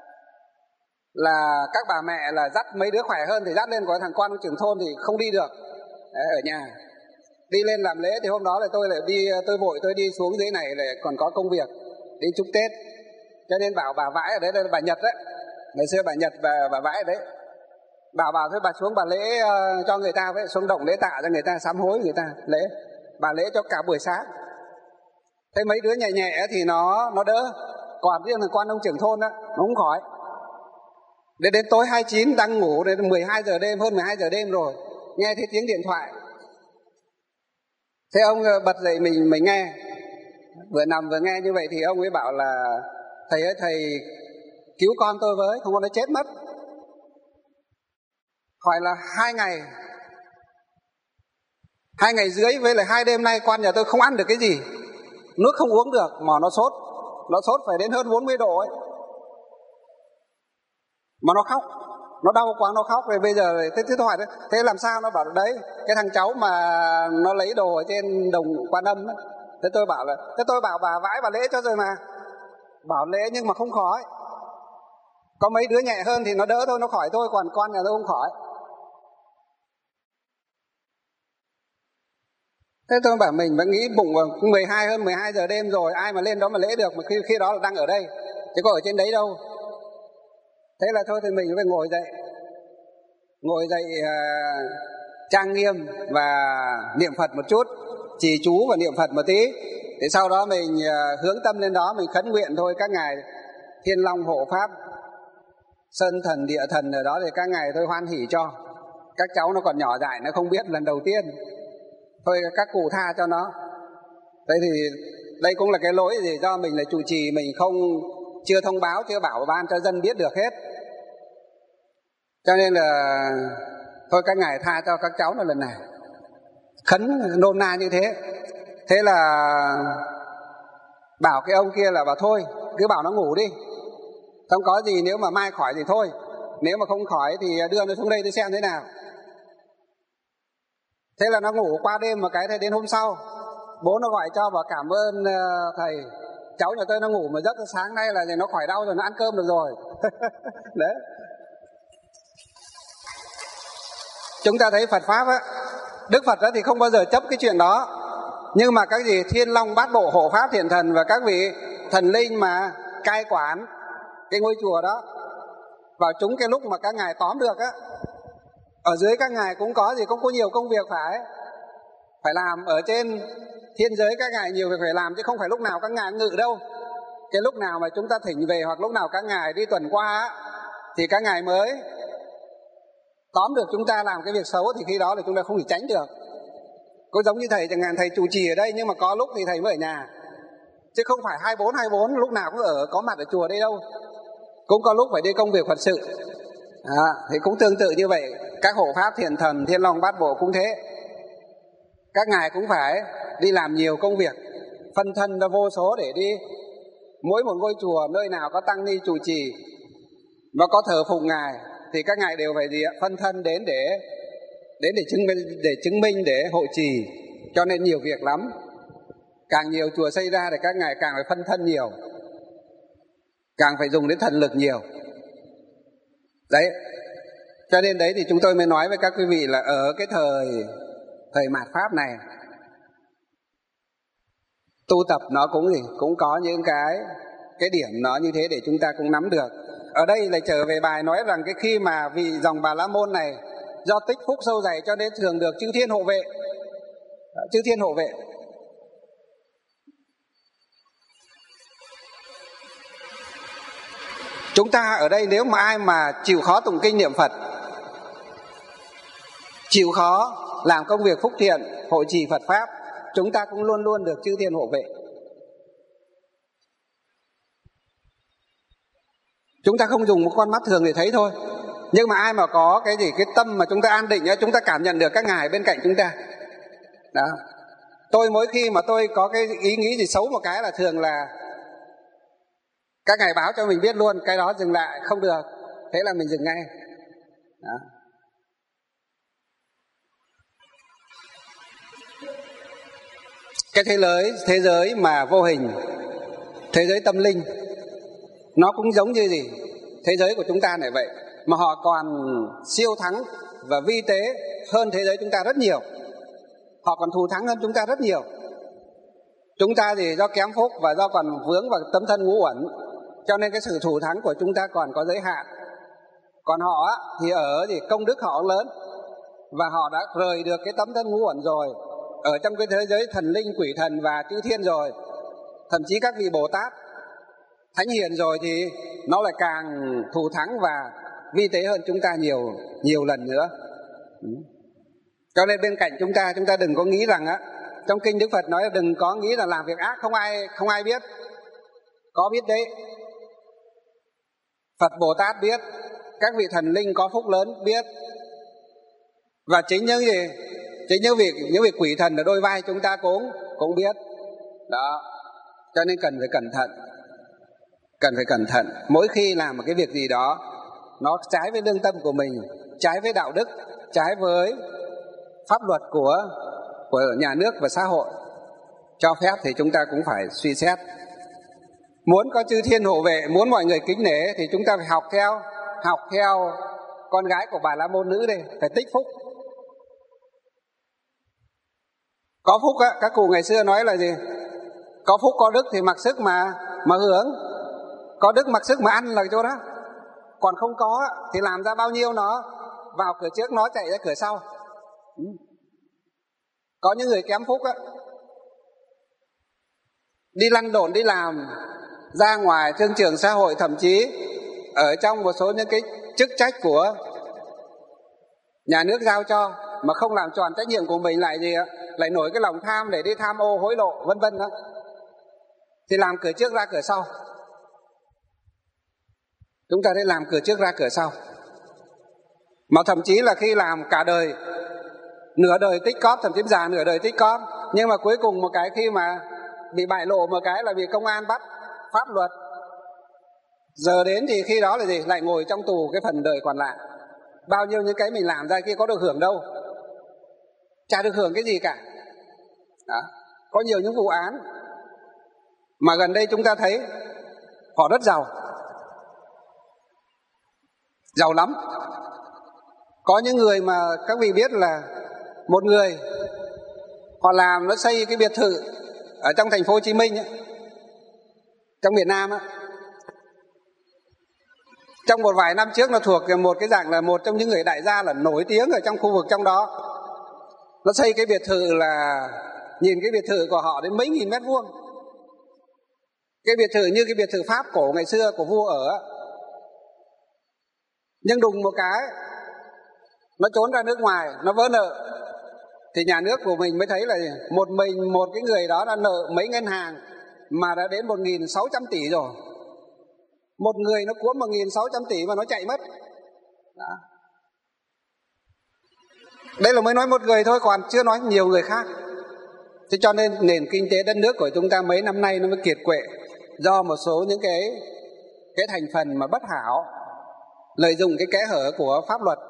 là các bà mẹ là dắt mấy đứa khỏe hơn thì dắt lên, có thằng con trưởng thôn thì không đi được. Đấy, ở nhà đi lên làm lễ. Thì hôm đó là tôi lại đi, tôi vội tôi đi xuống dưới này lại còn có công việc đi chúc Tết, cho nên bảo bà vãi ở đấy, đây là bà Nhật đấy, ngày xưa bà Nhật và bà vãi ở đấy, bảo bảo thôi bà xuống bà lễ uh, cho người ta với, xuống động lễ tạ cho người ta, sám hối người ta lễ, bà lễ cho cả buổi sáng. Thế mấy đứa nhẹ nhẹ thì nó nó đỡ, còn riêng thằng con ông trưởng thôn đó nó không khỏi. Đến đến tối hai mươi chín đang ngủ đến mười hai giờ đêm, hơn mười hai giờ đêm rồi, nghe thấy tiếng điện thoại. Thế ông bật dậy mình mình nghe, vừa nằm vừa nghe như vậy thì ông ấy bảo là thầy ơi thầy cứu con tôi với, không con nó chết mất. Hỏi là hai ngày hai ngày dưới với lại hai đêm nay con nhà tôi không ăn được cái gì, nước không uống được, mà nó sốt, nó sốt phải đến hơn bốn mươi độ ấy, mà nó khóc, nó đau quá nó khóc. Rồi bây giờ thế thế hỏi thế làm sao, nó bảo đấy cái thằng cháu mà nó lấy đồ ở trên đồng Quan Âm ấy. Thế tôi bảo là thế tôi bảo bà vãi bà lễ cho rồi mà, bảo lễ nhưng mà không khỏi, có mấy đứa nhẹ hơn thì nó đỡ thôi, nó khỏi thôi, còn con nhà tôi không khỏi. Thế tôi bảo mình vẫn nghĩ bụng vào mười hai hơn mười hai giờ đêm rồi, ai mà lên đó mà lễ được, mà khi khi đó là đang ở đây chứ có ở trên đấy đâu. Thế là thôi thì mình phải ngồi dậy, ngồi dậy uh, trang nghiêm và niệm Phật một chút, trì chú và niệm Phật một tí. Thế sau đó mình uh, hướng tâm lên đó, mình khấn nguyện thôi, các ngài Thiên Long hộ pháp, Sơn thần địa thần ở đó thì các ngài thôi hoan hỉ cho. Các cháu nó còn nhỏ dại, nó không biết, lần đầu tiên thôi các cụ tha cho nó. Thế thì đây cũng là cái lỗi gì do mình là chủ trì, mình không chưa thông báo, chưa bảo ban cho dân biết được hết, cho nên là thôi các ngài tha cho các cháu nó lần này, khấn nôm na như thế. Thế là bảo cái ông kia là bảo thôi cứ bảo nó ngủ đi, không có gì, nếu mà mai khỏi thì thôi, nếu mà không khỏi thì đưa nó xuống đây tôi xem thế nào. Thế là nó ngủ qua đêm một cái, thế đến hôm sau bố nó gọi cho bảo cảm ơn uh, thầy, cháu nhà tôi nó ngủ một giấc sáng nay là nó khỏi đau rồi, nó ăn cơm được rồi. Đấy. Chúng ta thấy Phật Pháp á, Đức Phật á thì không bao giờ chấp cái chuyện đó. Nhưng mà các gì Thiên Long Bát Bộ hộ pháp thiện thần và các vị thần linh mà cai quản cái ngôi chùa đó, vào chúng cái lúc mà các ngài tóm được á, ở dưới các ngài cũng có gì cũng có nhiều công việc phải phải làm. Ở trên thiên giới các ngài nhiều việc phải làm, chứ không phải lúc nào các ngài ngự đâu. Cái lúc nào mà chúng ta thỉnh về hoặc lúc nào các ngài đi tuần qua á, thì các ngài mới tóm được chúng ta làm cái việc xấu, thì khi đó là chúng ta không thể tránh được. Có giống như thầy chẳng hạn, thầy trụ trì ở đây nhưng mà có lúc thì thầy mới ở nhà, chứ không phải hai mươi bốn hai mươi bốn lúc nào cũng ở có mặt ở chùa đây đâu. Cũng có lúc phải đi công việc Phật sự. À, thì cũng tương tự như vậy, các hộ pháp thiện thần Thiên Long Bát Bộ cũng thế. Các ngài cũng phải đi làm nhiều công việc, phân thân ra vô số để đi. Mỗi một ngôi chùa nơi nào có tăng ni trụ trì mà có thờ phụng ngài thì các ngài đều phải gì ạ? Phân thân đến để đến để chứng minh để chứng minh để hộ trì. Cho nên nhiều việc lắm. Càng nhiều chùa xây ra thì các ngài càng phải phân thân nhiều, càng phải dùng đến thần lực nhiều. Đấy. Cho nên đấy thì chúng tôi mới nói với các quý vị là ở cái thời thời mạt Pháp này, tu tập nó cũng gì cũng có những cái cái điểm nó như thế để chúng ta cũng nắm được. Ở đây lại trở về bài nói rằng cái khi mà vị dòng Bà La Môn này do tích phúc sâu dày cho nên thường được chư thiên hộ vệ. Chư thiên hộ vệ. Chúng ta ở đây nếu mà ai mà chịu khó tụng kinh niệm Phật, chịu khó làm công việc phúc thiện, hộ trì Phật Pháp, chúng ta cũng luôn luôn được chư thiên hộ vệ. Chúng ta không dùng một con mắt thường để thấy thôi. Nhưng mà ai mà có cái gì, cái tâm mà chúng ta an định, chúng ta cảm nhận được các ngài bên cạnh chúng ta. Đó. Tôi mỗi khi mà tôi có cái ý nghĩ gì xấu một cái là thường là các ngài báo cho mình biết luôn, cái đó dừng lại, không được. Thế là mình dừng ngay. Đó. Cái thế giới, thế giới mà vô hình, thế giới tâm linh, nó cũng giống như gì? Thế giới của chúng ta này vậy. Mà họ còn siêu thắng và vi tế hơn thế giới chúng ta rất nhiều. Họ còn thù thắng hơn chúng ta rất nhiều. Chúng ta thì do kém phúc và do còn vướng vào tấm thân ngũ uẩn, cho nên cái sự thù thắng của chúng ta còn có giới hạn. Còn họ thì ở thì công đức họ lớn, và họ đã rời được cái tấm thân ngũ uẩn rồi, ở trong cái thế giới thần linh, quỷ thần và chư thiên rồi. Thậm chí các vị Bồ Tát, Thánh Hiền rồi thì nó lại càng thù thắng và vi tế hơn chúng ta nhiều nhiều lần nữa. Cho nên bên cạnh chúng ta, chúng ta đừng có nghĩ rằng á, trong kinh Đức Phật nói là đừng có nghĩ là làm việc ác không ai không ai biết. Có biết đấy. Phật Bồ Tát biết, các vị thần linh có phúc lớn biết. Và chính những gì? Chính những việc những việc quỷ thần ở đôi vai chúng ta cũng cũng biết. Đó. Cho nên cần phải cẩn thận. Cần phải cẩn thận. Mỗi khi làm một cái việc gì đó nó trái với lương tâm của mình, trái với đạo đức, trái với pháp luật của của nhà nước và xã hội cho phép thì chúng ta cũng phải suy xét. Muốn có chư thiên hộ vệ, muốn mọi người kính nể thì chúng ta phải học theo học theo con gái của Bà La Môn nữ đây, phải tích phúc. Có phúc á, các cụ ngày xưa nói là gì? Có phúc có đức thì mặc sức mà mà hưởng, có đức mặc sức mà ăn là chỗ đó. Còn không có thì làm ra bao nhiêu nó vào cửa trước, nó chạy ra cửa sau. Có những người kém phúc á, đi lăn lộn đi làm ra ngoài thương trường xã hội, thậm chí ở trong một số những cái chức trách của nhà nước giao cho mà không làm tròn trách nhiệm của mình, lại gì ạ? Lại nổi cái lòng tham để đi tham ô hối lộ vân vân đó. Thì làm cửa trước ra cửa sau. Chúng ta thấy làm cửa trước ra cửa sau. Mà thậm chí là khi làm cả đời, nửa đời tích cóp, thậm chí già nửa đời tích cóp, nhưng mà cuối cùng một cái khi mà bị bại lộ một cái là bị công an bắt, pháp luật, giờ đến thì khi đó là gì? Lại ngồi trong tù cái phần đời còn lại. Bao nhiêu những cái mình làm ra kia có được hưởng đâu, chả được hưởng cái gì cả. Đó. Có nhiều những vụ án mà gần đây chúng ta thấy họ rất giàu, giàu lắm. Có những người mà các vị biết là một người họ làm, nó xây cái biệt thự ở trong thành phố Hồ Chí Minh ấy, trong miền Nam ấy. Trong một vài năm trước nó thuộc một cái dạng là một trong những người đại gia là nổi tiếng ở trong khu vực trong đó. Nó xây cái biệt thự là nhìn cái biệt thự của họ đến mấy nghìn mét vuông. Cái biệt thự như cái biệt thự Pháp cổ ngày xưa của vua ở. Nhưng đùng một cái nó trốn ra nước ngoài, nó vỡ nợ. Thì nhà nước của mình mới thấy là một mình một cái người đó đã nợ mấy ngân hàng mà đã đến một nghìn sáu trăm tỷ rồi. Một người nó cuốn một nghìn sáu trăm tỷ mà nó chạy mất. Đó. Đây là mới nói một người thôi, còn chưa nói nhiều người khác. Thế cho nên nền kinh tế đất nước của chúng ta mấy năm nay nó mới kiệt quệ, do một số những cái cái thành phần mà bất hảo lợi dụng cái kẽ hở của pháp luật,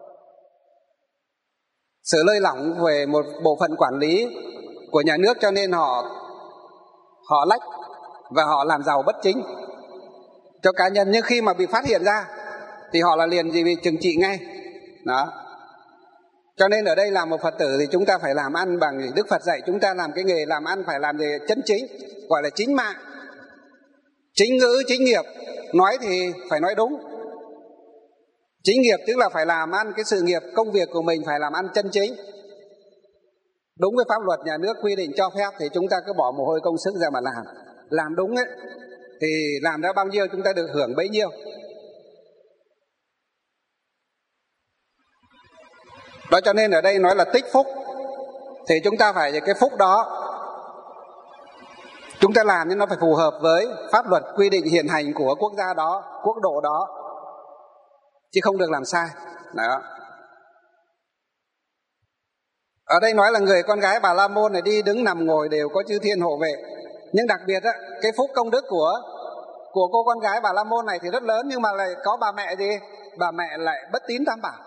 sự lơi lỏng về một bộ phận quản lý của nhà nước, cho nên họ họ lách và họ làm giàu bất chính cho cá nhân. Nhưng khi mà bị phát hiện ra thì họ là liền gì bị trừng trị ngay. Đó. Cho nên ở đây làm một Phật tử thì chúng ta phải làm ăn bằng Đức Phật dạy chúng ta làm cái nghề làm ăn phải làm gì chân chính, gọi là chính mạng, chính ngữ, chính nghiệp. Nói thì phải nói đúng. Chính nghiệp tức là phải làm ăn cái sự nghiệp, công việc của mình phải làm ăn chân chính, đúng với pháp luật nhà nước quy định cho phép, thì chúng ta cứ bỏ mồ hôi công sức ra mà làm. Làm đúng ấy thì làm ra bao nhiêu chúng ta được hưởng bấy nhiêu. Đó, cho nên ở đây nói là tích phúc, thì chúng ta phải cái phúc đó chúng ta làm nhưng nó phải phù hợp với pháp luật quy định hiện hành của quốc gia đó, quốc độ đó, chứ không được làm sai. Đó. Ở đây nói là người con gái Bà La Môn này đi đứng nằm ngồi đều có chư thiên hộ vệ. Nhưng đặc biệt á, cái phúc công đức của của cô con gái Bà La Môn này thì rất lớn, nhưng mà lại có bà mẹ gì? Bà mẹ lại bất tín Tam Bảo.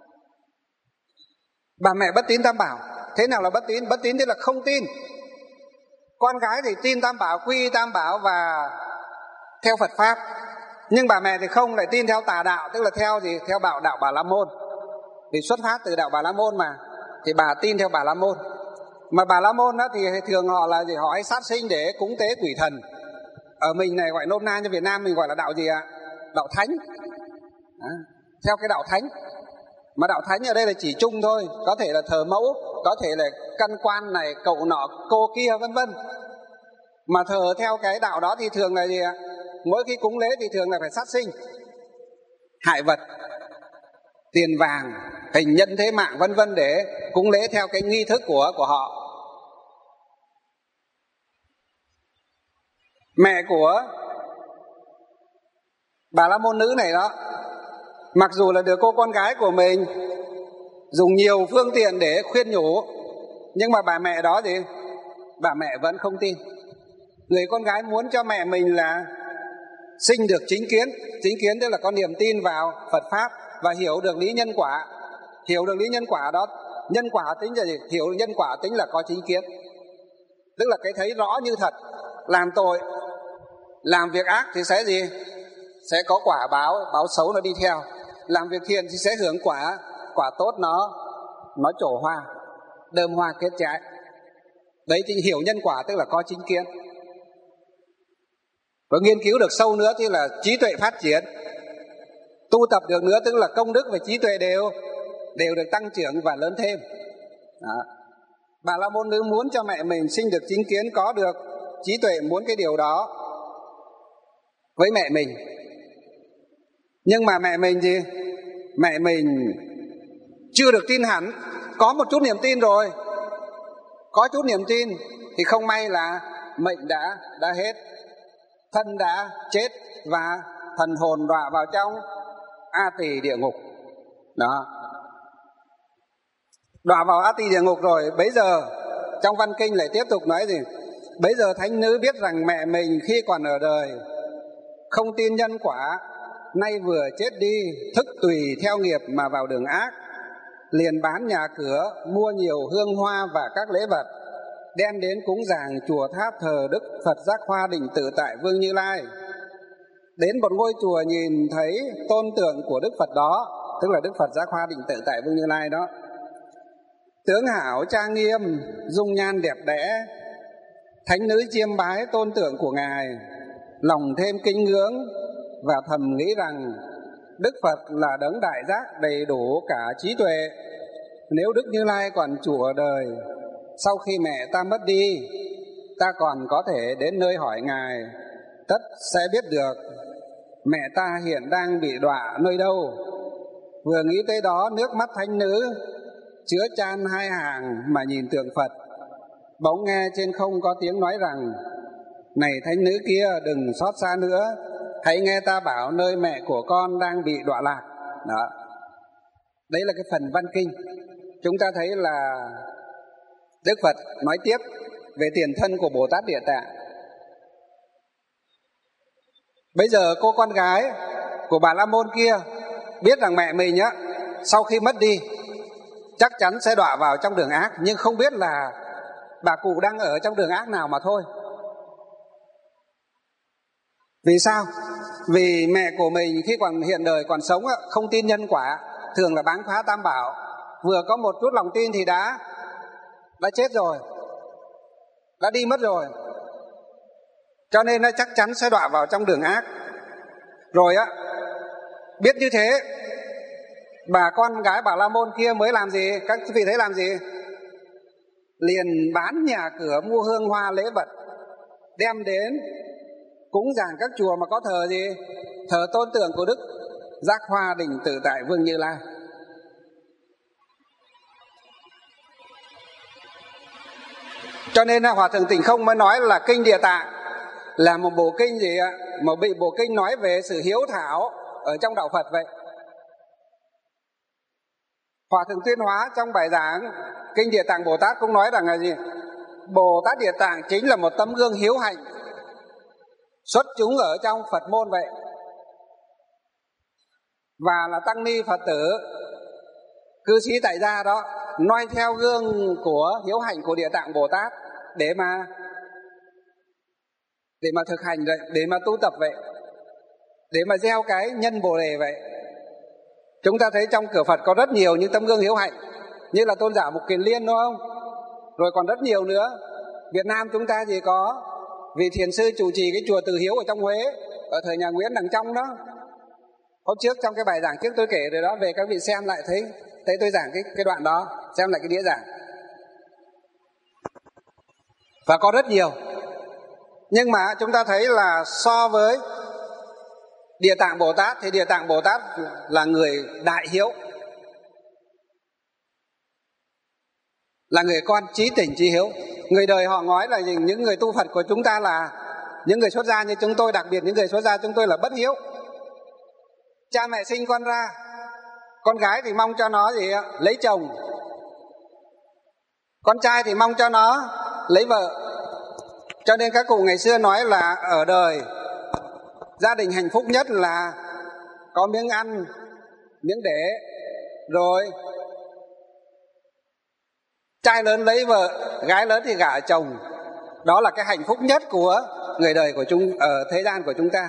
Bà mẹ bất tín Tam Bảo. Thế nào là bất tín? Bất tín tức là không tin. Con gái thì tin Tam Bảo, quy Tam Bảo và theo Phật Pháp. Nhưng bà mẹ thì không, lại tin theo tà đạo, tức là theo gì? Theo bảo đạo Bà La Môn. Vì xuất phát từ đạo Bà La Môn mà, thì bà tin theo Bà La Môn. Mà Bà La Môn đó thì thường họ là gì? Họ hay sát sinh để cúng tế quỷ thần. Ở mình này gọi nôm na như Việt Nam mình gọi là đạo gì ạ? Đạo Thánh. Đó. Theo cái đạo Thánh. Mà đạo Thánh ở đây là chỉ chung thôi, có thể là thờ mẫu, có thể là căn quan này, cậu nọ, cô kia vân vân. Mà thờ theo cái đạo đó thì thường là gì ạ? Mỗi khi cúng lễ thì thường là phải sát sinh, hại vật, tiền vàng, hình nhân thế mạng vân vân để cúng lễ theo cái nghi thức của của họ. Mẹ của Bà La Môn nữ này đó, mặc dù là đứa cô con gái của mình dùng nhiều phương tiện để khuyên nhủ, nhưng mà bà mẹ đó thì bà mẹ vẫn không tin. Người con gái muốn cho mẹ mình là sinh được chính kiến. Chính kiến tức là có niềm tin vào Phật Pháp và hiểu được lý nhân quả. Hiểu được lý nhân quả đó, nhân quả tính là gì? Hiểu nhân quả tính là có chính kiến, tức là cái thấy rõ như thật. Làm tội, làm việc ác thì sẽ gì? Sẽ có quả báo, báo xấu nó đi theo. Làm việc thiện thì sẽ hưởng quả, quả tốt nó nó trổ hoa, đơm hoa kết trái. Đấy thì hiểu nhân quả tức là có chính kiến. Và nghiên cứu được sâu nữa thì là trí tuệ phát triển. Tu tập được nữa tức là công đức và trí tuệ đều đều được tăng trưởng và lớn thêm. Đó. Bà La Môn nữ muốn cho mẹ mình sinh được chính kiến, có được trí tuệ, muốn cái điều đó với mẹ mình. Nhưng mà mẹ mình gì? Mẹ mình chưa được tin hẳn, có một chút niềm tin rồi. Có chút niềm tin thì không may là mệnh đã đã hết, thân đã chết và thần hồn đọa vào trong A Tỳ địa ngục. Đó. Đọa vào A Tỳ địa ngục rồi, bấy giờ trong văn kinh lại tiếp tục nói gì? Bấy giờ thánh nữ biết rằng mẹ mình khi còn ở đời không tin nhân quả, nay vừa chết đi, thức tùy theo nghiệp mà vào đường ác, liền bán nhà cửa, mua nhiều hương hoa và các lễ vật, đem đến cúng dường chùa tháp thờ Đức Phật Giác Hoa Định Tự tại Vương Như Lai. Đến một ngôi chùa nhìn thấy tôn tượng của Đức Phật đó, tức là Đức Phật Giác Hoa Định Tự tại Vương Như Lai đó, tướng hảo trang nghiêm, dung nhan đẹp đẽ, thánh nữ chiêm bái tôn tượng của Ngài, lòng thêm kính ngưỡng và thầm nghĩ rằng Đức Phật là đấng đại giác đầy đủ cả trí tuệ. Nếu Đức Như Lai còn trụ ở đời, sau khi mẹ ta mất đi, ta còn có thể đến nơi hỏi Ngài, tất sẽ biết được mẹ ta hiện đang bị đọa nơi đâu. Vừa nghĩ tới đó, nước mắt thánh nữ chứa chan hai hàng mà nhìn tượng Phật. Bỗng nghe trên không có tiếng nói rằng: này thánh nữ kia, đừng xót xa nữa, hãy nghe ta bảo nơi mẹ của con đang bị đọa lạc. Đó, đấy là cái phần văn kinh. Chúng ta thấy là Đức Phật nói tiếp về tiền thân của Bồ Tát Địa Tạng. Bây giờ cô con gái của Bà La Môn kia biết rằng mẹ mình á, sau khi mất đi chắc chắn sẽ đọa vào trong đường ác, nhưng không biết là bà cụ đang ở trong đường ác nào mà thôi. Vì sao? Vì mẹ của mình khi còn hiện đời, còn sống á, không tin nhân quả, thường là báng phá tam bảo, vừa có một chút lòng tin thì đã đã chết rồi, đã đi mất rồi. Cho nên nó chắc chắn sẽ đọa vào trong đường ác. Rồi á, biết như thế, bà con gái Bà La Môn kia mới làm gì? Các vị thấy làm gì? Liền bán nhà cửa, mua hương hoa lễ vật, đem đến cúng dường các chùa mà có thờ gì? Thờ tôn tượng của Đức Giác Hoa Định Tự tại Vương Như Lai. Cho nên Hòa Thượng Tịnh Không mới nói là kinh Địa Tạng là một bộ kinh gì ạ? Một bộ kinh nói về sự hiếu thảo ở trong đạo Phật vậy. Hòa Thượng Tuyên Hóa trong bài giảng kinh Địa Tạng Bồ Tát cũng nói rằng là gì? Bồ Tát Địa Tạng chính là một tấm gương hiếu hạnh xuất chúng ở trong Phật môn vậy, và là tăng ni Phật tử cư sĩ tại gia đó noi theo gương của hiếu hạnh của Địa Tạng Bồ Tát để mà để mà thực hành vậy, để mà tu tập vậy, để mà gieo cái nhân Bồ Đề vậy. Chúng ta thấy trong cửa Phật có rất nhiều những tấm gương hiếu hạnh, như là tôn giả Mục Kiền Liên, đúng không? Rồi còn rất nhiều nữa. Việt Nam chúng ta chỉ có vị thiền sư chủ trì cái chùa Từ Hiếu ở trong Huế, ở thời nhà Nguyễn đằng trong đó. Hôm trước trong cái bài giảng trước tôi kể rồi đó, về các vị xem lại thấy thấy tôi giảng cái cái đoạn đó, xem lại cái đĩa giảng. Và có rất nhiều. Nhưng mà chúng ta thấy là so với Địa Tạng Bồ Tát thì Địa Tạng Bồ Tát là người đại hiếu, là người con trí tình trí hiếu. Người đời họ nói là những người tu Phật của chúng ta là những người xuất gia như chúng tôi, đặc biệt những người xuất gia chúng tôi là bất hiếu. Cha mẹ sinh con ra, con gái thì mong cho nó gì ạ? Lấy chồng, con trai thì mong cho nó lấy vợ. Cho nên các cụ ngày xưa nói là ở đời gia đình hạnh phúc nhất là có miếng ăn, miếng để, rồi trai lớn lấy vợ, gái lớn thì gả chồng. Đó là cái hạnh phúc nhất của người đời của chúng ở thế gian của chúng ta.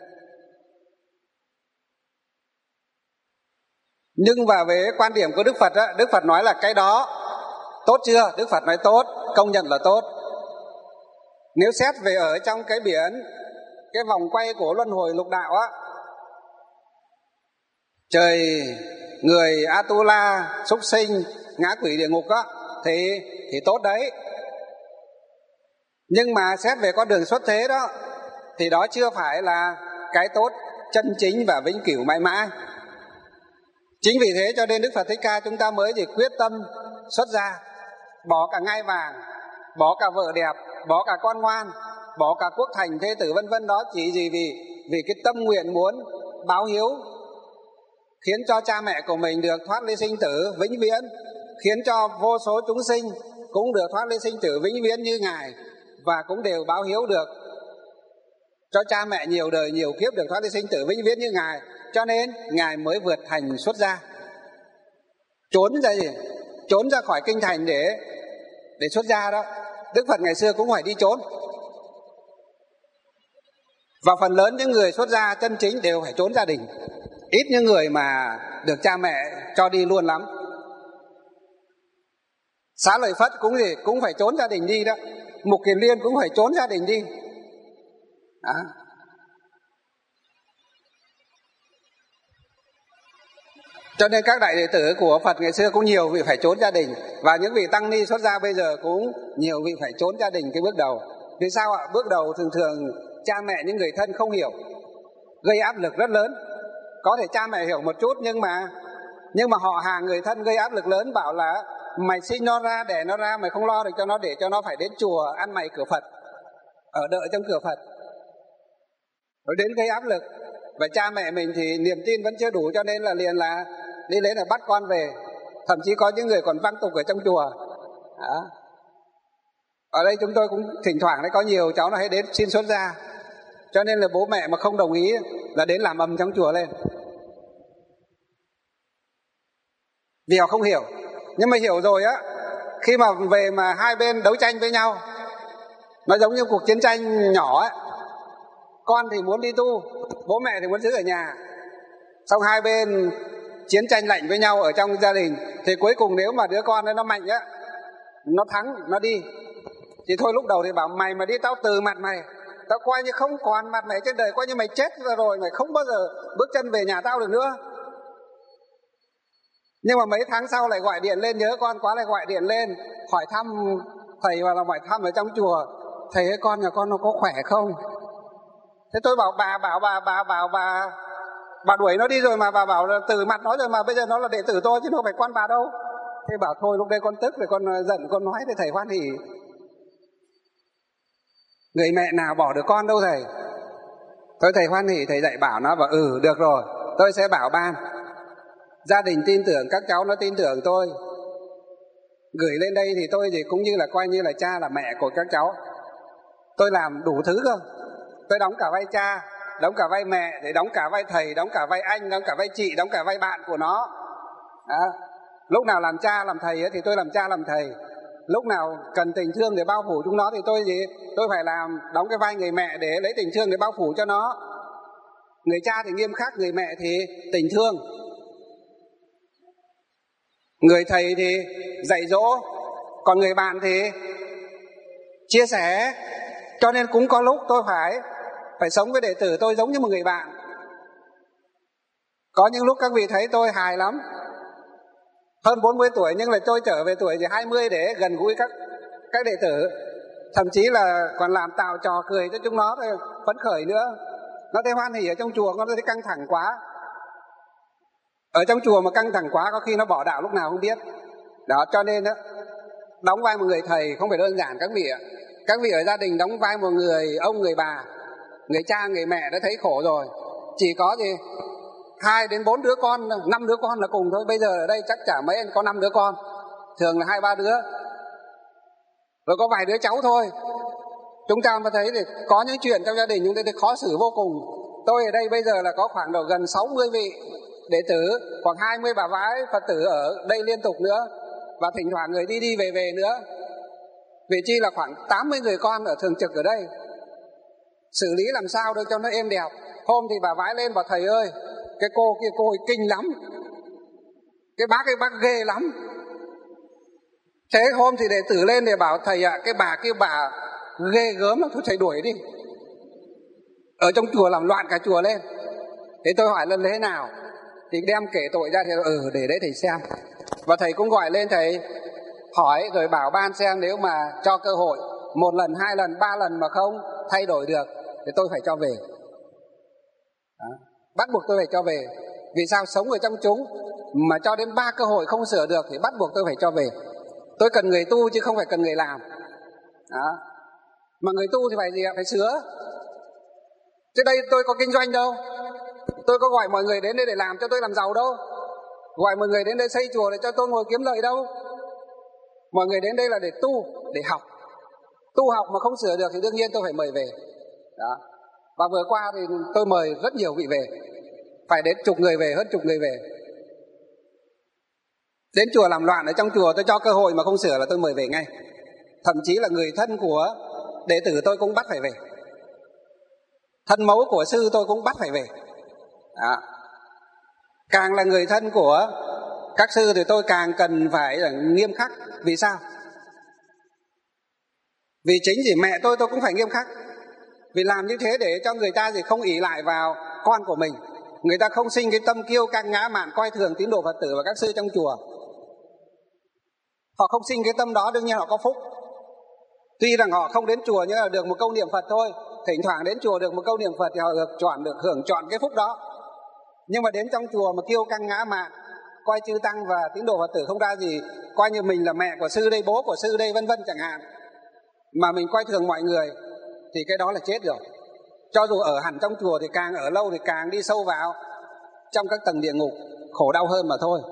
Nhưng và về quan điểm của Đức Phật á, Đức Phật nói là cái đó tốt chưa? Đức Phật nói tốt, công nhận là tốt. Nếu xét về ở trong cái biển, cái vòng quay của luân hồi lục đạo á, trời, người, Atula, súc sinh, ngã quỷ địa ngục á, thì thì tốt đấy. Nhưng mà xét về con đường xuất thế đó, thì đó chưa phải là cái tốt chân chính và vĩnh cửu mãi mãi. Chính vì thế cho nên Đức Phật Thích Ca chúng ta mới chỉ quyết tâm xuất gia, bỏ cả ngai vàng, bỏ cả vợ đẹp, bỏ cả con ngoan, bỏ cả quốc thành thê tử vân vân. Đó chỉ gì vì vì cái tâm nguyện muốn báo hiếu, khiến cho cha mẹ của mình được thoát ly sinh tử vĩnh viễn, khiến cho vô số chúng sinh cũng được thoát ly sinh tử vĩnh viễn như Ngài, và cũng đều báo hiếu được cho cha mẹ nhiều đời nhiều kiếp được thoát ly sinh tử vĩnh viễn như Ngài. Cho nên Ngài mới vượt thành xuất gia, trốn ra gì? Trốn ra khỏi kinh thành để để xuất gia đó. Đức Phật ngày xưa cũng phải đi trốn. Và phần lớn những người xuất gia chân chính đều phải trốn gia đình. Ít những người mà được cha mẹ cho đi luôn lắm. Xá Lợi Phất cũng gì cũng phải trốn gia đình đi đó. Mục Kiền Liên cũng phải trốn gia đình đi đó. Cho nên các đại đệ tử của Phật ngày xưa cũng nhiều vị phải trốn gia đình. Và những vị tăng ni xuất gia bây giờ cũng nhiều vị phải trốn gia đình cái bước đầu. Vì sao ạ? Bước đầu thường thường cha mẹ những người thân không hiểu, gây áp lực rất lớn. Có thể cha mẹ hiểu một chút nhưng mà Nhưng mà họ hàng người thân gây áp lực lớn, bảo là mày sinh nó ra, đẻ nó ra, mày không lo được cho nó, để cho nó phải đến chùa ăn mày cửa Phật, ở đợi trong cửa Phật, rồi đến gây áp lực. Và cha mẹ mình thì niềm tin vẫn chưa đủ, cho nên là liền là đi lấy là bắt con về. Thậm chí có những người còn văng tục ở trong chùa đó. Ở đây chúng tôi cũng thỉnh thoảng đấy, có nhiều cháu nó hay đến xin xuất gia, cho nên là bố mẹ mà không đồng ý là đến làm ầm trong chùa lên, vì họ không hiểu. Nhưng mà hiểu rồi á, khi mà về mà hai bên đấu tranh với nhau, nó giống như cuộc chiến tranh nhỏ ấy. Con thì muốn đi tu, bố mẹ thì muốn giữ ở nhà. Xong hai bên chiến tranh lạnh với nhau ở trong gia đình, thì cuối cùng nếu mà đứa con ấy nó mạnh á, nó thắng, nó đi, thì thôi lúc đầu thì bảo mày mà đi tao từ mặt mày, tao coi như không còn mặt mày trên đời, coi như mày chết rồi, mày không bao giờ bước chân về nhà tao được nữa. Nhưng mà mấy tháng sau lại gọi điện lên, nhớ con quá, lại gọi điện lên hỏi thăm thầy, và là hỏi thăm ở trong chùa, thầy ơi con nhà con nó có khỏe không? Thế tôi bảo bà bảo bà bà bảo bà bà đuổi nó đi rồi mà, bà bảo là từ mặt nó rồi mà, bây giờ nó là đệ tử tôi chứ nó phải con bà đâu. Thế bảo thôi lúc đây con tức rồi, con giận, con nói thì thầy hoan hỉ. Người mẹ nào bỏ được con đâu thầy. Thôi thầy hoan hỉ, thầy dạy bảo nó, bảo ừ được rồi, tôi sẽ bảo ban. Gia đình tin tưởng, các cháu nó tin tưởng tôi, gửi lên đây thì tôi thì cũng như là coi như là cha là mẹ của các cháu. Tôi làm đủ thứ cơ. Tôi đóng cả vai cha, đóng cả vai mẹ, để đóng cả vai thầy, đóng cả vai anh, đóng cả vai chị, đóng cả vai bạn của nó à. Lúc nào làm cha làm thầy ấy, thì tôi làm cha làm thầy. Lúc nào cần tình thương để bao phủ chúng nó thì tôi gì tôi phải làm đóng cái vai người mẹ để lấy tình thương để bao phủ cho nó. Người cha thì nghiêm khắc, người mẹ thì tình thương, người thầy thì dạy dỗ, còn người bạn thì chia sẻ. Cho nên cũng có lúc tôi phải phải sống với đệ tử tôi giống như một người bạn. Có những lúc các vị thấy tôi hài lắm, hơn bốn mươi tuổi nhưng là tôi trở về tuổi thì hai mươi để gần gũi các các đệ tử, thậm chí là còn làm tạo trò cười cho chúng nó phấn khởi nữa. Nó thấy hoan hỉ ở trong chùa, nó thấy căng thẳng quá. Ở trong chùa mà căng thẳng quá có khi nó bỏ đạo lúc nào không biết. Đó, cho nên đó, đóng vai một người thầy không phải đơn giản các vị ạ. Các vị ở gia đình đóng vai một người ông, người bà, người cha, người mẹ đã thấy khổ rồi. Chỉ có gì hai đến bốn đứa con, năm đứa con là cùng thôi. Bây giờ ở đây chắc chả mấy anh có năm đứa con, thường là hai ba đứa, rồi có vài đứa cháu thôi. Chúng ta mà thấy thì có những chuyện trong gia đình chúng ta thấy khó xử vô cùng. Tôi ở đây bây giờ là có khoảng độ gần sáu mươi vị đệ tử, khoảng hai mươi bà vái Phật tử ở đây liên tục nữa, và thỉnh thoảng người đi đi về về nữa. Vì chi là khoảng tám mươi người con ở thường trực ở đây. Xử lý làm sao được cho nó êm đẹp. Hôm thì bà vái lên bảo thầy ơi, cái cô kia cô ấy kinh lắm, cái bác ấy bác ghê lắm. Thế hôm thì đệ tử lên để bảo thầy ạ, à, cái bà kia bà ghê gớm lắm, thôi thầy đuổi đi. Ở trong chùa làm loạn cả chùa lên. Thế tôi hỏi lần thế nào, thì đem kể tội ra thì ừ để đấy thầy xem. Và thầy cũng gọi lên thầy hỏi rồi bảo ban xem, nếu mà cho cơ hội một lần, hai lần, ba lần mà không thay đổi được thì tôi phải cho về. Đó. Bắt buộc tôi phải cho về. Vì sao? Sống ở trong chúng mà cho đến ba cơ hội không sửa được thì bắt buộc tôi phải cho về. Tôi cần người tu chứ không phải cần người làm. Đó. Mà người tu thì phải gì ạ? Phải sửa. Chứ đây tôi có kinh doanh đâu, tôi có gọi mọi người đến đây để làm cho tôi làm giàu đâu, gọi mọi người đến đây xây chùa để cho tôi ngồi kiếm lợi đâu. Mọi người đến đây là để tu, để học. Tu học mà không sửa được thì đương nhiên tôi phải mời về. Đó. Và vừa qua thì tôi mời rất nhiều vị về, phải đến chục người về, hơn chục người về. Đến chùa làm loạn ở trong chùa, tôi cho cơ hội mà không sửa là tôi mời về ngay. thậm chí là người thân của đệ tử tôi cũng bắt phải về, thân mẫu của sư tôi cũng bắt phải về. Đó. Càng là người thân của các sư thì tôi càng cần phải là nghiêm khắc. Vì sao? Vì chính gì mẹ tôi tôi cũng phải nghiêm khắc. Vì làm như thế để cho người ta gì không ỷ lại vào con của mình, người ta không sinh cái tâm kiêu căng ngã mạn coi thường tín đồ Phật tử và các sư trong chùa. Họ không sinh cái tâm đó, đương nhiên họ có phúc. Tuy rằng họ không đến chùa nhưng là được một câu niệm Phật thôi, thỉnh thoảng đến chùa được một câu niệm Phật thì họ được chọn, được hưởng chọn cái phúc đó. Nhưng mà đến trong chùa mà kiêu căng ngã mạn, coi chư tăng và tín đồ Phật tử không ra gì, coi như mình là mẹ của sư đây, bố của sư đây, vân vân chẳng hạn, mà mình coi thường mọi người, thì cái đó là chết rồi. Cho dù ở hẳn trong chùa thì càng ở lâu thì càng đi sâu vào trong các tầng địa ngục, khổ đau hơn mà thôi.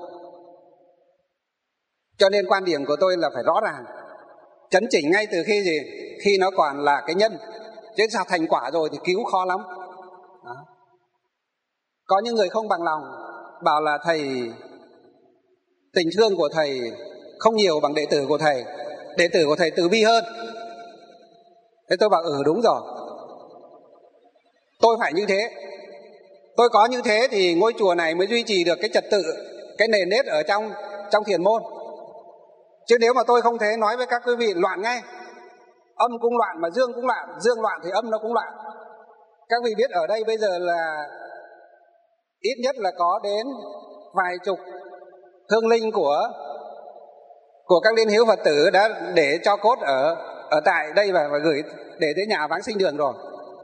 Cho nên quan điểm của tôi là phải rõ ràng, chấn chỉnh ngay từ khi gì? Khi nó còn là cái nhân. Chứ sao thành quả rồi thì cứu khó lắm. Đó. Có những người không bằng lòng, bảo là thầy, tình thương của thầy không nhiều bằng đệ tử của thầy, đệ tử của thầy từ bi hơn. Thế tôi bảo ừ đúng rồi, tôi phải như thế. Tôi có như thế thì ngôi chùa này mới duy trì được cái trật tự, cái nề nếp ở trong trong thiền môn. Chứ nếu mà tôi không thế, nói với các quý vị loạn ngay. Âm cũng loạn mà dương cũng loạn, dương loạn thì âm nó cũng loạn. Các vị biết ở đây bây giờ là ít nhất là có đến vài chục hương linh của của các liên hữu Phật tử đã để cho cốt ở ở tại đây và, và gửi để tới nhà Vãng Sinh Đường rồi.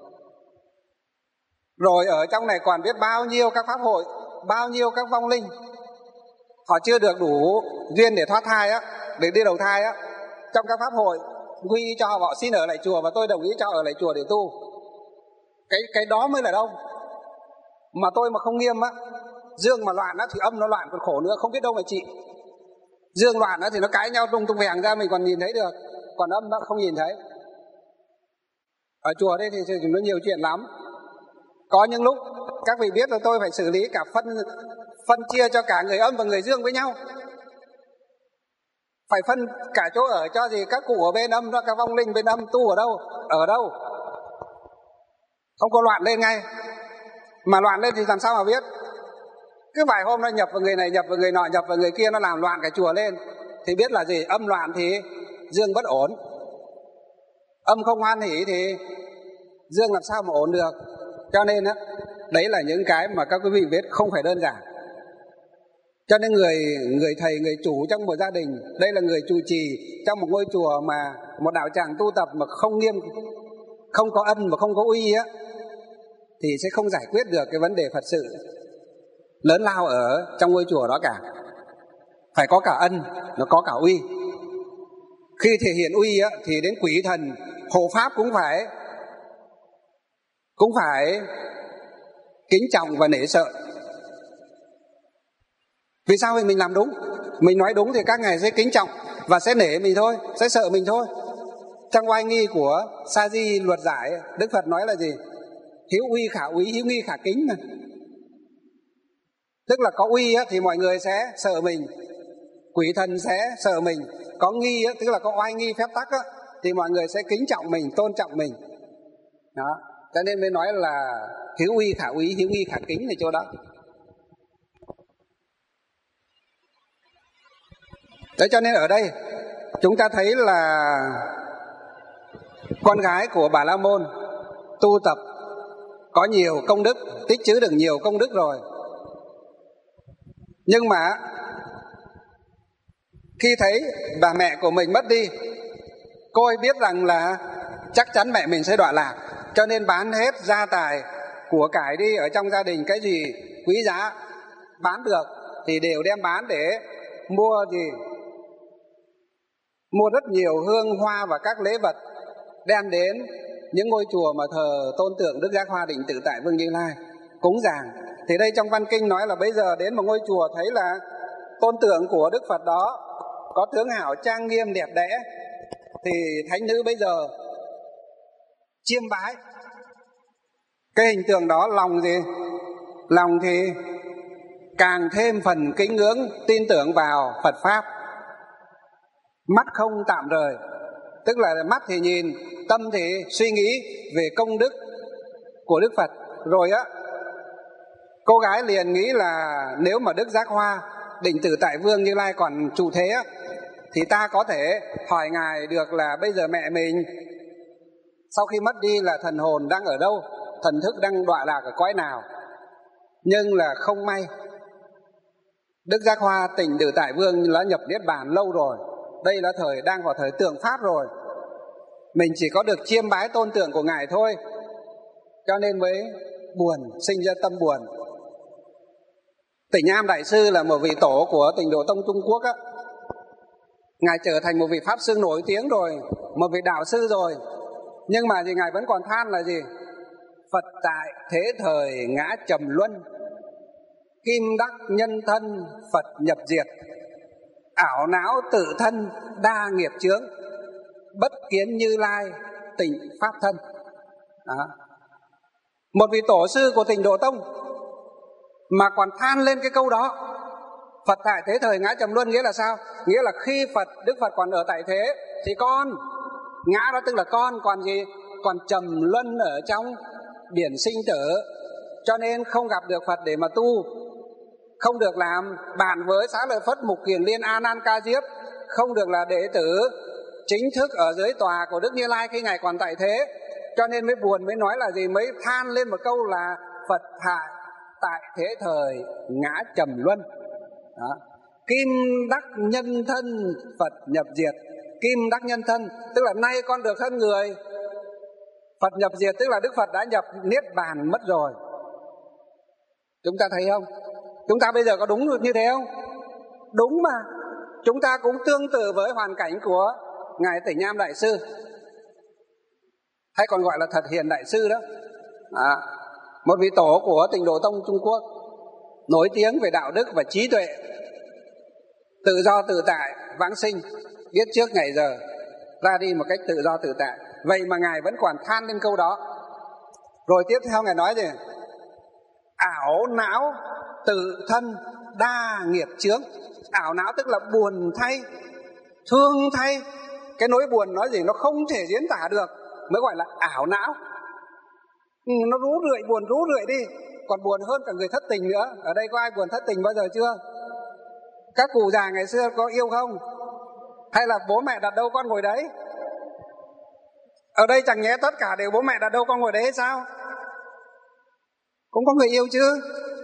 Rồi ở trong này còn biết bao nhiêu các pháp hội, bao nhiêu các vong linh họ chưa được đủ duyên để thoát thai á, để đi đầu thai á. Trong các pháp hội quy cho họ xin ở lại chùa và tôi đồng ý cho ở lại chùa để tu. Cái cái đó mới là đâu. Mà tôi mà không nghiêm á, dương mà loạn á thì âm nó loạn còn khổ nữa, không biết đâu mà trị. Dương loạn á thì nó cãi nhau tung tung vèng ra mình còn nhìn thấy được, còn âm nó không nhìn thấy. Ở chùa đây thì, thì nó nhiều chuyện lắm. Có những lúc các vị biết là tôi phải xử lý cả phân phân chia cho cả người âm và người dương với nhau. Phải phân cả chỗ ở cho gì các cụ ở bên âm, cho các vong linh bên âm tu ở đâu, ở đâu. Không có loạn lên ngay. Mà loạn lên thì làm sao mà biết. Cứ vài hôm nó nhập vào người này, nhập vào người nọ, nhập vào người kia, nó làm loạn cả chùa lên. Thì biết là gì? Âm loạn thì dương bất ổn. Âm không hoan hỷ thì dương làm sao mà ổn được. Cho nên á, đấy là những cái mà các quý vị biết không phải đơn giản. Cho nên người người thầy, người chủ trong một gia đình, đây là người trụ trì trong một ngôi chùa mà một đạo tràng tu tập mà không nghiêm, không có ân và không có uy á, thì sẽ không giải quyết được cái vấn đề Phật sự lớn lao ở trong ngôi chùa đó cả. Phải có cả ân, nó có cả uy. Khi thể hiện uy á, thì đến quỷ thần hộ pháp cũng phải cũng phải kính trọng và nể sợ. Vì sao? Vì mình làm đúng, mình nói đúng thì các ngài sẽ kính trọng và sẽ nể mình thôi, sẽ sợ mình thôi. Trong oai nghi của Sa Di luật giải, Đức Phật nói là gì? Hiếu uy khả úy, hiếu nghi khả kính mà. Tức là có uy á, thì mọi người sẽ sợ mình, quỷ thần sẽ sợ mình. Có nghi á, tức là có oai nghi phép tắc á, thì mọi người sẽ kính trọng mình, tôn trọng mình. Đó, cho nên mới nói là hiếu uy khả úy, hiếu nghi khả kính này chỗ đó. Thế cho nên ở đây chúng ta thấy là con gái của Bà La Môn tu tập có nhiều công đức, tích trữ được nhiều công đức rồi. Nhưng mà khi thấy bà mẹ của mình mất đi, cô ấy biết rằng là chắc chắn mẹ mình sẽ đọa lạc, cho nên bán hết gia tài của cải đi ở trong gia đình. Cái gì quý giá bán được thì đều đem bán để mua gì mua rất nhiều hương hoa và các lễ vật đem đến những ngôi chùa mà thờ tôn tượng Đức Giác Hoa Định Tự Tại Vương Như Lai cúng dường. Thì đây trong văn kinh nói là bây giờ đến một ngôi chùa thấy là tôn tượng của Đức Phật đó có tướng hảo trang nghiêm đẹp đẽ, thì thánh nữ bây giờ chiêm bái cái hình tượng đó, lòng gì lòng thì càng thêm phần kính ngưỡng, tin tưởng vào Phật Pháp, mắt không tạm rời, tức là mắt thì nhìn, tâm thì suy nghĩ về công đức của Đức Phật. Rồi á, cô gái liền nghĩ là nếu mà Đức Giác Hoa, Định Tử Tại Vương Như Lai còn trụ thế á, thì ta có thể hỏi Ngài được là bây giờ mẹ mình sau khi mất đi là thần hồn đang ở đâu, thần thức đang đọa lạc ở cõi nào. Nhưng là không may, Đức Giác Hoa Tỉnh Tử Tại Vương đã nhập Niết Bàn lâu rồi. Đây là thời đang vào thời tượng Pháp rồi. Mình chỉ có được chiêm bái tôn tượng của Ngài thôi, cho nên mới buồn, sinh ra tâm buồn. Tỉnh Am Đại Sư là một vị tổ của Tịnh Độ Tông Trung Quốc á. Ngài trở thành một vị Pháp Sư nổi tiếng rồi, một vị đạo sư rồi. Nhưng mà thì Ngài vẫn còn than là gì? Phật tại thế thời ngã trầm luân, kim đắc nhân thân Phật nhập diệt, ảo não tự thân đa nghiệp chướng, bất kiến Như Lai tịnh pháp thân. Đó. Một vị tổ sư của Tịnh Độ Tông mà còn than lên cái câu đó. Phật tại thế thời ngã trầm luân nghĩa là sao? Nghĩa là khi Phật, Đức Phật còn ở tại thế thì con, ngã đó tức là con, còn gì? Còn trầm luân ở trong biển sinh tử, cho nên không gặp được Phật để mà tu, không được làm bạn với Xá Lợi Phất, Mục Kiền Liên, A Nan, Ca Diếp, không được là đệ tử chính thức ở dưới tòa của Đức Như Lai khi Ngài còn tại thế. Cho nên mới buồn, mới nói là gì? Mới than lên một câu là Phật tại tại thế thời ngã trầm luân. Đó. Kim đắc nhân thân Phật nhập diệt. Kim đắc nhân thân tức là nay con được thân người, Phật nhập diệt tức là Đức Phật đã nhập Niết Bàn mất rồi. Chúng ta thấy không? Chúng ta bây giờ có đúng được như thế không? Đúng mà. Chúng ta cũng tương tự với hoàn cảnh của Ngài Tỉnh Am Đại Sư, hay còn gọi là Thật Hiền Đại Sư đó. À, một vị tổ của Tịnh Độ Tông Trung Quốc, nổi tiếng về đạo đức và trí tuệ, tự do tự tại, vãng sinh, biết trước ngày giờ, ra đi một cách tự do tự tại. Vậy mà Ngài vẫn còn than lên câu đó. Rồi tiếp theo Ngài nói gì? Ảo não tự thân đa nghiệp chướng. Ảo não tức là buồn thay, thương thay. Cái nỗi buồn nói gì nó không thể diễn tả được, mới gọi là ảo não. Nó rú rượi, buồn rú rượi đi, còn buồn hơn cả người thất tình nữa. Ở đây có ai buồn thất tình bao giờ chưa? Các cụ già ngày xưa có yêu không? Hay là bố mẹ đặt đâu con ngồi đấy? Ở đây chẳng nhẽ tất cả đều bố mẹ đặt đâu con ngồi đấy hay sao? Cũng có người yêu chứ.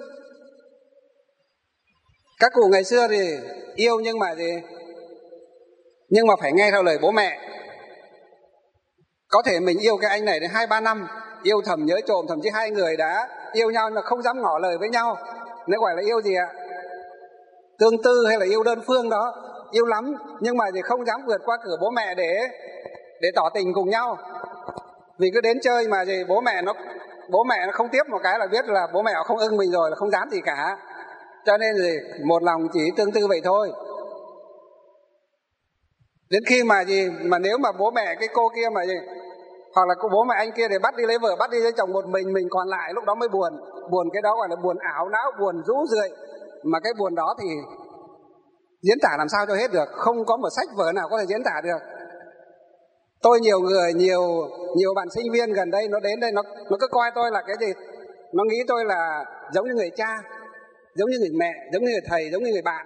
Các cụ ngày xưa thì yêu nhưng mà gì? Nhưng mà phải nghe theo lời bố mẹ. Có thể mình yêu cái anh này đến hai ba năm, yêu thầm nhớ trộm, thậm chí hai người đã yêu nhau mà không dám ngỏ lời với nhau, nếu gọi là yêu gì ạ? Tương tư hay là yêu đơn phương đó. Yêu lắm nhưng mà thì không dám vượt qua cửa bố mẹ để để tỏ tình cùng nhau. Vì cứ đến chơi mà gì bố mẹ nó bố mẹ nó không tiếp một cái là biết là bố mẹ không ưng mình rồi, là không dám gì cả. Cho nên gì một lòng chỉ tương tư vậy thôi. Đến khi mà gì mà nếu mà bố mẹ cái cô kia mà gì, hoặc là cô bố mẹ anh kia để bắt đi lấy vợ, bắt đi lấy chồng, một mình mình còn lại, lúc đó mới buồn. Buồn cái đó gọi là buồn ảo não, buồn rũ rượi. Mà cái buồn đó thì diễn tả làm sao cho hết được, không có một sách vở nào có thể diễn tả được. Tôi nhiều người, nhiều nhiều bạn sinh viên gần đây nó đến đây, nó nó cứ coi tôi là cái gì, nó nghĩ tôi là giống như người cha, giống như người mẹ, giống như người thầy, giống như người bạn.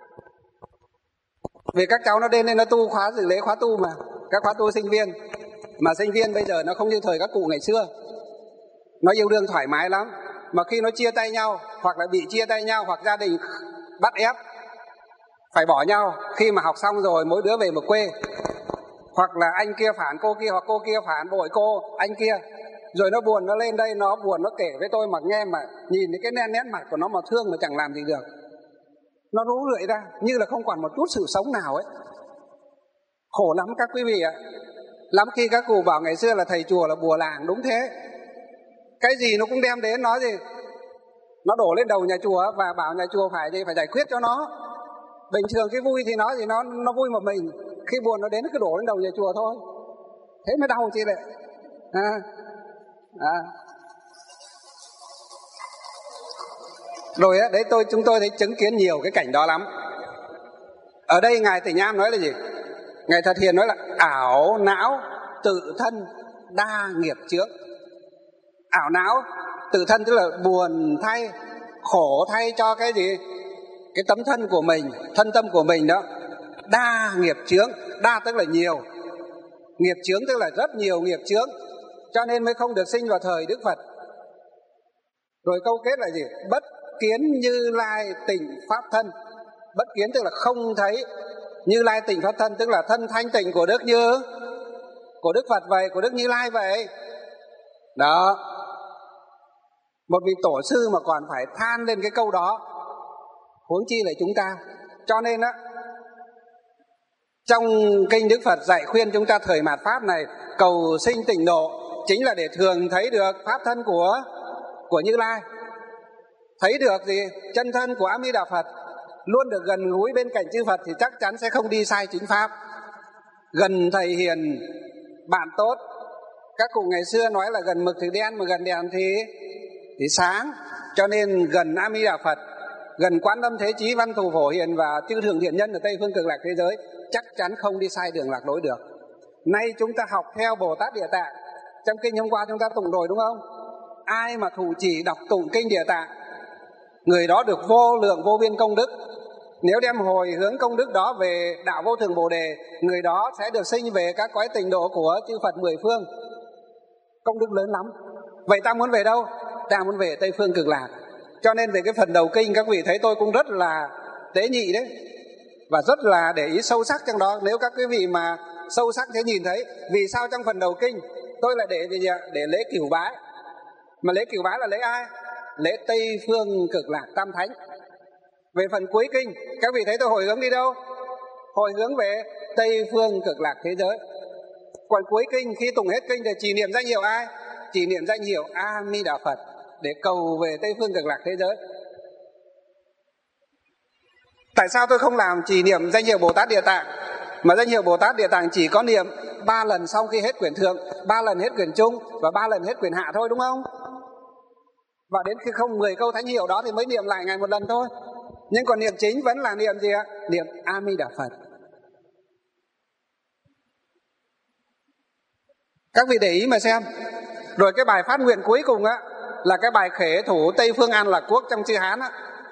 Vì các cháu nó đến đây nó tu khóa dự lễ khóa tu mà, các khóa tu sinh viên. Mà sinh viên bây giờ nó không như thời các cụ ngày xưa, nó yêu đương thoải mái lắm. Mà khi nó chia tay nhau, hoặc là bị chia tay nhau, hoặc gia đình bắt ép phải bỏ nhau khi mà học xong rồi mỗi đứa về một quê, hoặc là anh kia phản cô kia, hoặc cô kia phản bội cô anh kia, rồi nó buồn, nó lên đây nó buồn, nó kể với tôi mà nghe mà nhìn cái nét nét mặt của nó mà thương mà chẳng làm gì được. Nó rú rượi ra như là không còn một chút sự sống nào ấy. Khổ lắm các quý vị ạ. Lắm khi các cụ bảo ngày xưa là thầy chùa là bùa làng, đúng thế. Cái gì nó cũng đem đến nó gì, nó đổ lên đầu nhà chùa và bảo nhà chùa phải gì phải giải quyết cho nó. Bình thường cái vui thì nó gì nó nó vui một mình, khi buồn nó đến nó cứ đổ lên đầu nhà chùa thôi. Thế mới đau chi lại. À, à. Rồi á, đấy tôi chúng tôi thấy chứng kiến nhiều cái cảnh đó lắm. Ở đây Ngài Tỉnh Am nói là gì? Ngài Thật Hiền nói là ảo não tự thân đa nghiệp chướng. Ảo não tự thân tức là buồn thay, khổ thay cho cái gì? Cái tấm thân của mình, thân tâm của mình đó. Đa nghiệp chướng, đa tức là nhiều, nghiệp chướng tức là rất nhiều nghiệp chướng, cho nên mới không được sinh vào thời Đức Phật. Rồi câu kết là gì? Bất kiến Như Lai tịnh pháp thân. Bất kiến tức là không thấy Như Lai tịnh pháp thân, tức là thân thanh tịnh của Đức Như, của Đức Phật vậy, của Đức Như Lai vậy. Đó. Một vị tổ sư mà còn phải than lên cái câu đó, huống chi là chúng ta. Cho nên á, trong kinh Đức Phật dạy khuyên chúng ta thời mạt Pháp này cầu sinh tịnh độ, chính là để thường thấy được pháp thân của của Như Lai, thấy được gì? Chân thân của A Di Đà Phật, luôn được gần gũi bên cạnh chư Phật thì chắc chắn sẽ không đi sai chính pháp. Gần thầy hiền bạn tốt, các cụ ngày xưa nói là gần mực thì đen, mà gần đèn thì thì sáng. Cho nên gần A Di Đà Phật, gần Quán Âm Thế Chí Văn Thù Phổ Hiền và chư thường thiện nhân ở Tây Phương Cực Lạc thế giới, chắc chắn không đi sai đường lạc lối được. Nay chúng ta học theo Bồ Tát Địa Tạng. Trong kinh hôm qua chúng ta tụng rồi đúng không? Ai mà thủ chỉ đọc tụng kinh Địa Tạng, người đó được vô lượng vô biên công đức. Nếu đem hồi hướng công đức đó về đạo vô thường Bồ Đề, người đó sẽ được sinh về các cõi tịnh độ của chư Phật mười phương. Công đức lớn lắm. Vậy ta muốn về đâu? Ta muốn về Tây Phương Cực Lạc. Cho nên về cái phần đầu kinh các vị thấy tôi cũng rất là tế nhị đấy, và rất là để ý sâu sắc trong đó. Nếu các quý vị mà sâu sắc thế nhìn thấy vì sao trong phần đầu kinh tôi lại để gì ạ? Để lễ cửu bái. Mà lễ cửu bái là lễ ai? Lễ Tây Phương Cực Lạc Tam Thánh. Về phần cuối kinh các vị thấy tôi hồi hướng đi đâu? Hồi hướng về Tây Phương Cực Lạc thế giới. Còn cuối kinh khi tụng hết kinh thì chỉ niệm danh hiệu ai? Chỉ niệm danh hiệu A Di Đà Phật để cầu về Tây Phương Cực Lạc thế giới. Tại sao tôi không làm chỉ niệm danh hiệu Bồ Tát Địa Tạng, mà danh hiệu Bồ Tát Địa Tạng chỉ có niệm ba lần sau khi hết quyển thượng, ba lần hết quyển trung và ba lần hết quyển hạ thôi, đúng không? Và đến khi không mười câu thánh hiệu đó thì mới niệm lại ngày một lần thôi. Nhưng còn niệm chính vẫn là niệm gì ạ? Niệm A Di Đà Phật. Các vị để ý mà xem. Rồi cái bài phát nguyện cuối cùng á là cái bài khể thủ Tây Phương An Lạc Quốc trong chữ Hán á,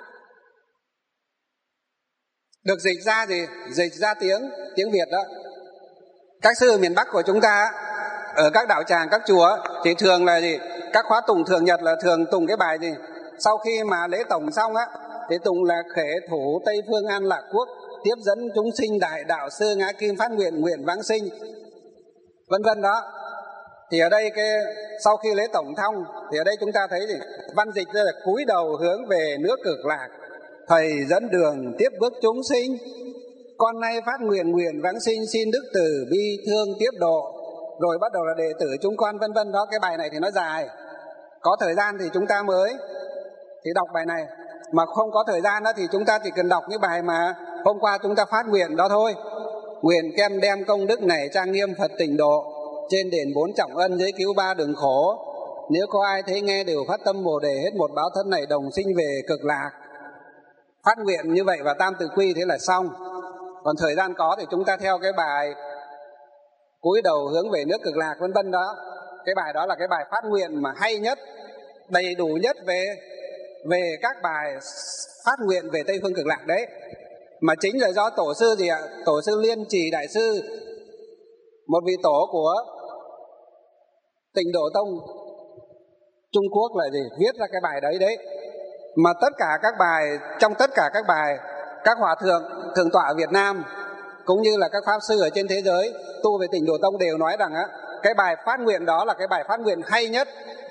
được dịch ra gì? Dịch ra tiếng tiếng Việt đó. Các sư miền Bắc của chúng ta ở các đạo tràng, các chùa thì thường là gì? Các khóa tụng thường nhật là thường tụng cái bài gì? Sau khi mà lễ tổng xong á thì tụng là khể thủ Tây Phương An Lạc Quốc, tiếp dẫn chúng sinh đại đạo sư ngã kim phát nguyện nguyện vãng sinh, vân vân đó. Thì ở đây cái sau khi lễ tổng thông thì ở đây chúng ta thấy gì? Văn dịch là cúi đầu hướng về nước Cực Lạc, thầy dẫn đường tiếp bước chúng sinh, con nay phát nguyện nguyện vãng sinh, xin đức từ bi thương tiếp độ. Rồi bắt đầu là đệ tử chúng con, vân vân đó. Cái bài này thì nó dài, có thời gian thì chúng ta mới thì đọc bài này, mà không có thời gian đó thì chúng ta chỉ cần đọc những bài mà hôm qua chúng ta phát nguyện đó thôi. Nguyện kem đem công đức này trang nghiêm Phật tịnh độ, trên đền bốn trọng ân dưới cứu ba đường khổ. Nếu có ai thấy nghe đều phát tâm Bồ Đề, hết một báo thân này đồng sinh về Cực Lạc. Phát nguyện như vậy và tam tự quy thế là xong. Còn thời gian có thì chúng ta theo cái bài cúi đầu hướng về nước Cực Lạc vân vân đó. Cái bài đó là cái bài phát nguyện mà hay nhất, đầy đủ nhất về về các bài phát nguyện về Tây Phương Cực Lạc đấy. Mà chính là do tổ sư gì ạ? Tổ sư Liên Trì Đại Sư, một vị tổ của Tịnh Độ Tông Trung Quốc là gì? Viết ra cái bài đấy đấy. Mà tất cả các bài, trong tất cả các bài, các hòa thượng, thượng tọa ở Việt Nam cũng như là các pháp sư ở trên thế giới tu về Tịnh Độ Tông đều nói rằng á, cái bài phát nguyện đó là cái bài phát nguyện hay nhất,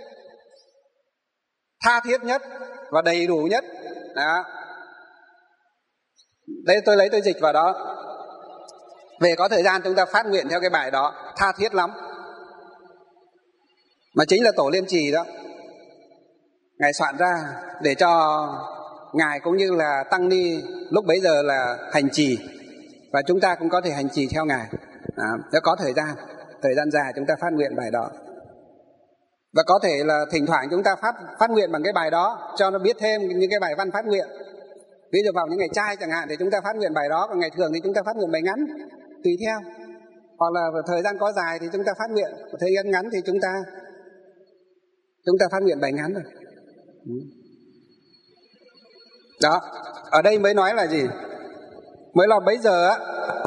tha thiết nhất và đầy đủ nhất đó. Đây tôi lấy tôi dịch vào đó. Về có thời gian chúng ta phát nguyện theo cái bài đó, tha thiết lắm. Mà chính là tổ Liên Trì đó, Ngài soạn ra để cho Ngài cũng như là tăng ni lúc bấy giờ là hành trì, và chúng ta cũng có thể hành trì theo Ngài. À, nếu có thời gian, thời gian dài chúng ta phát nguyện bài đó. Và có thể là thỉnh thoảng chúng ta phát phát nguyện bằng cái bài đó, cho nó biết thêm những cái bài văn phát nguyện. Ví dụ vào những ngày trai chẳng hạn thì chúng ta phát nguyện bài đó, còn ngày thường thì chúng ta phát nguyện bài ngắn. tùy theo. Hoặc là thời gian có dài thì chúng ta phát nguyện, thời gian ngắn thì chúng ta chúng ta phát nguyện bảy ngắn rồi. Đó, ở đây mới nói là gì? Mới là bấy giờ á,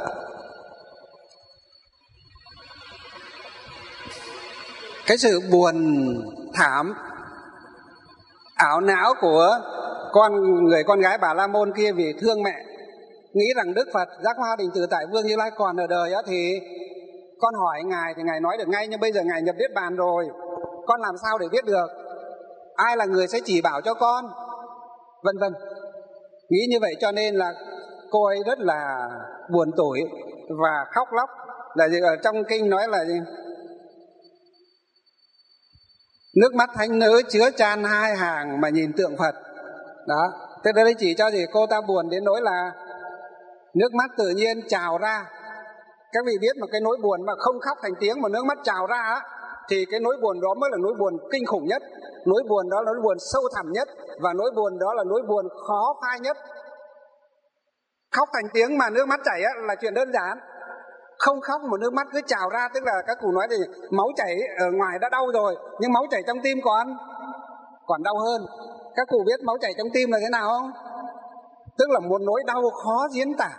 cái sự buồn thảm ảo não của con người con gái Bà La Môn kia vì thương mẹ, nghĩ rằng Đức Phật Giác Hoa Định Tự Tại Vương Như Lai còn ở đời á, thì con hỏi Ngài thì Ngài nói được ngay, nhưng bây giờ Ngài nhập Niết Bàn rồi, con làm sao để biết được? Ai là người sẽ chỉ bảo cho con? Vân vân. Nghĩ như vậy cho nên là cô ấy rất là buồn tủi và khóc lóc. Là gì? Ở trong kinh nói là gì? Nước mắt thánh nữ chứa chan hai hàng mà nhìn tượng Phật. Đó, thế đây chỉ cho gì? Cô ta buồn đến nỗi là nước mắt tự nhiên trào ra. Các vị biết mà cái nỗi buồn mà không khóc thành tiếng mà nước mắt trào ra á, thì cái nỗi buồn đó mới là nỗi buồn kinh khủng nhất. Nỗi buồn đó là nỗi buồn sâu thẳm nhất, và nỗi buồn đó là nỗi buồn khó phai nhất. Khóc thành tiếng mà nước mắt chảy á, là chuyện đơn giản. Không khóc mà nước mắt cứ trào ra, tức là các cụ nói thì máu chảy ở ngoài đã đau rồi, nhưng máu chảy trong tim còn còn đau hơn. Các cụ biết máu chảy trong tim là thế nào không? Tức là một nỗi đau khó diễn tả.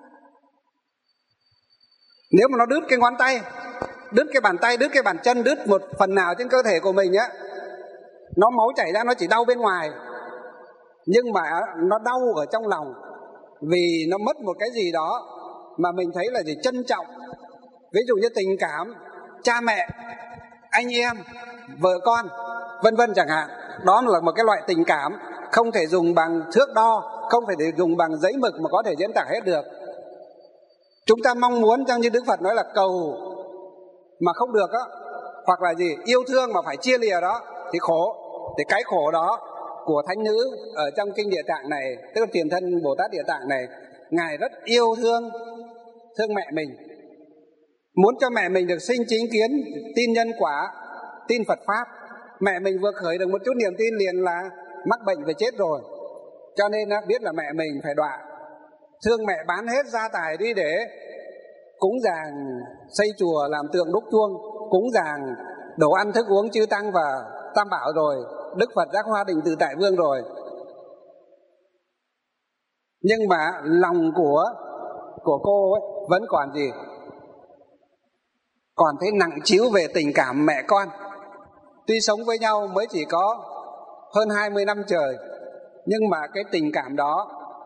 Nếu mà nó đứt cái ngón tay, đứt cái bàn tay, đứt cái bàn chân, đứt một phần nào trên cơ thể của mình á, nó máu chảy ra nó chỉ đau bên ngoài, nhưng mà nó đau ở trong lòng, vì nó mất một cái gì đó mà mình thấy là gì? Trân trọng. Ví dụ như tình cảm cha mẹ, anh em, vợ con, vân vân chẳng hạn. Đó là một cái loại tình cảm không thể dùng bằng thước đo, không thể dùng bằng giấy mực mà có thể diễn tả hết được. Chúng ta mong muốn, trong như Đức Phật nói là cầu mà không được á, hoặc là gì? Yêu thương mà phải chia lìa đó thì khổ. Thì cái khổ đó của thánh nữ ở trong kinh Địa Tạng này, tức là Tiền Thân Bồ Tát Địa Tạng này, Ngài rất yêu thương thương mẹ mình, muốn cho mẹ mình được sinh chính kiến, tin nhân quả, tin Phật Pháp. Mẹ mình vừa khởi được một chút niềm tin liền là mắc bệnh và chết rồi, cho nên biết là mẹ mình phải đọa. Thương mẹ bán hết gia tài đi để cúng dường xây chùa làm tượng đúc chuông, cúng dường đồ ăn thức uống chư tăng và Tam Bảo rồi, Đức Phật Giác Hoa Định Tự Tại Vương rồi. Nhưng mà lòng của của cô ấy vẫn còn gì? Còn thấy nặng trĩu về tình cảm mẹ con. Tuy sống với nhau mới chỉ có hơn hai mươi năm trời, nhưng mà cái tình cảm đó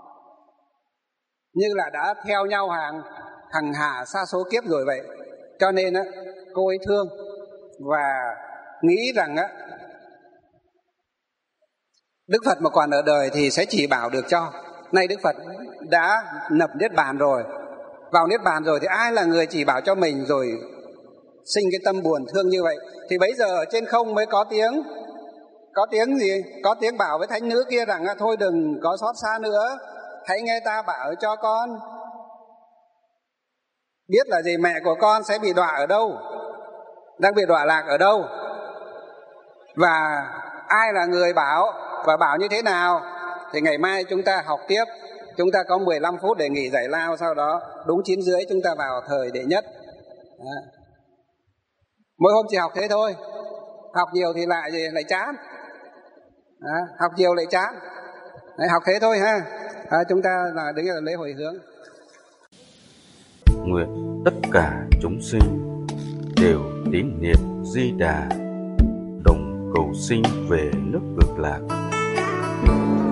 như là đã theo nhau hàng hằng hà sa số kiếp rồi vậy. Cho nên á, cô ấy thương và nghĩ rằng á, Đức Phật mà còn ở đời thì sẽ chỉ bảo được cho. Nay Đức Phật đã nhập Niết Bàn rồi, vào Niết Bàn rồi thì ai là người chỉ bảo cho mình, rồi sinh cái tâm buồn thương như vậy. Thì bấy giờ ở trên không mới có tiếng, có tiếng gì? Có tiếng bảo với thánh nữ kia rằng thôi đừng có xót xa nữa, hãy nghe ta bảo cho con. Biết là gì? Mẹ của con sẽ bị đọa ở đâu, đang bị đọa lạc ở đâu, và ai là người bảo, và bảo như thế nào. Thì ngày mai chúng ta học tiếp. Chúng ta có mười lăm phút để nghỉ giải lao, sau đó đúng chín rưỡi chúng ta vào thời đệ nhất. Đó. Mỗi hôm chỉ học thế thôi, học nhiều thì lại gì? Lại chán. Đó. Học nhiều lại chán. Đấy, học thế thôi ha. Đó, chúng ta là đứng ở lễ hồi hướng. Nguyện tất cả chúng sinh đều tín niệm Di Đà, đồng cầu sinh về nước Cực Lạc.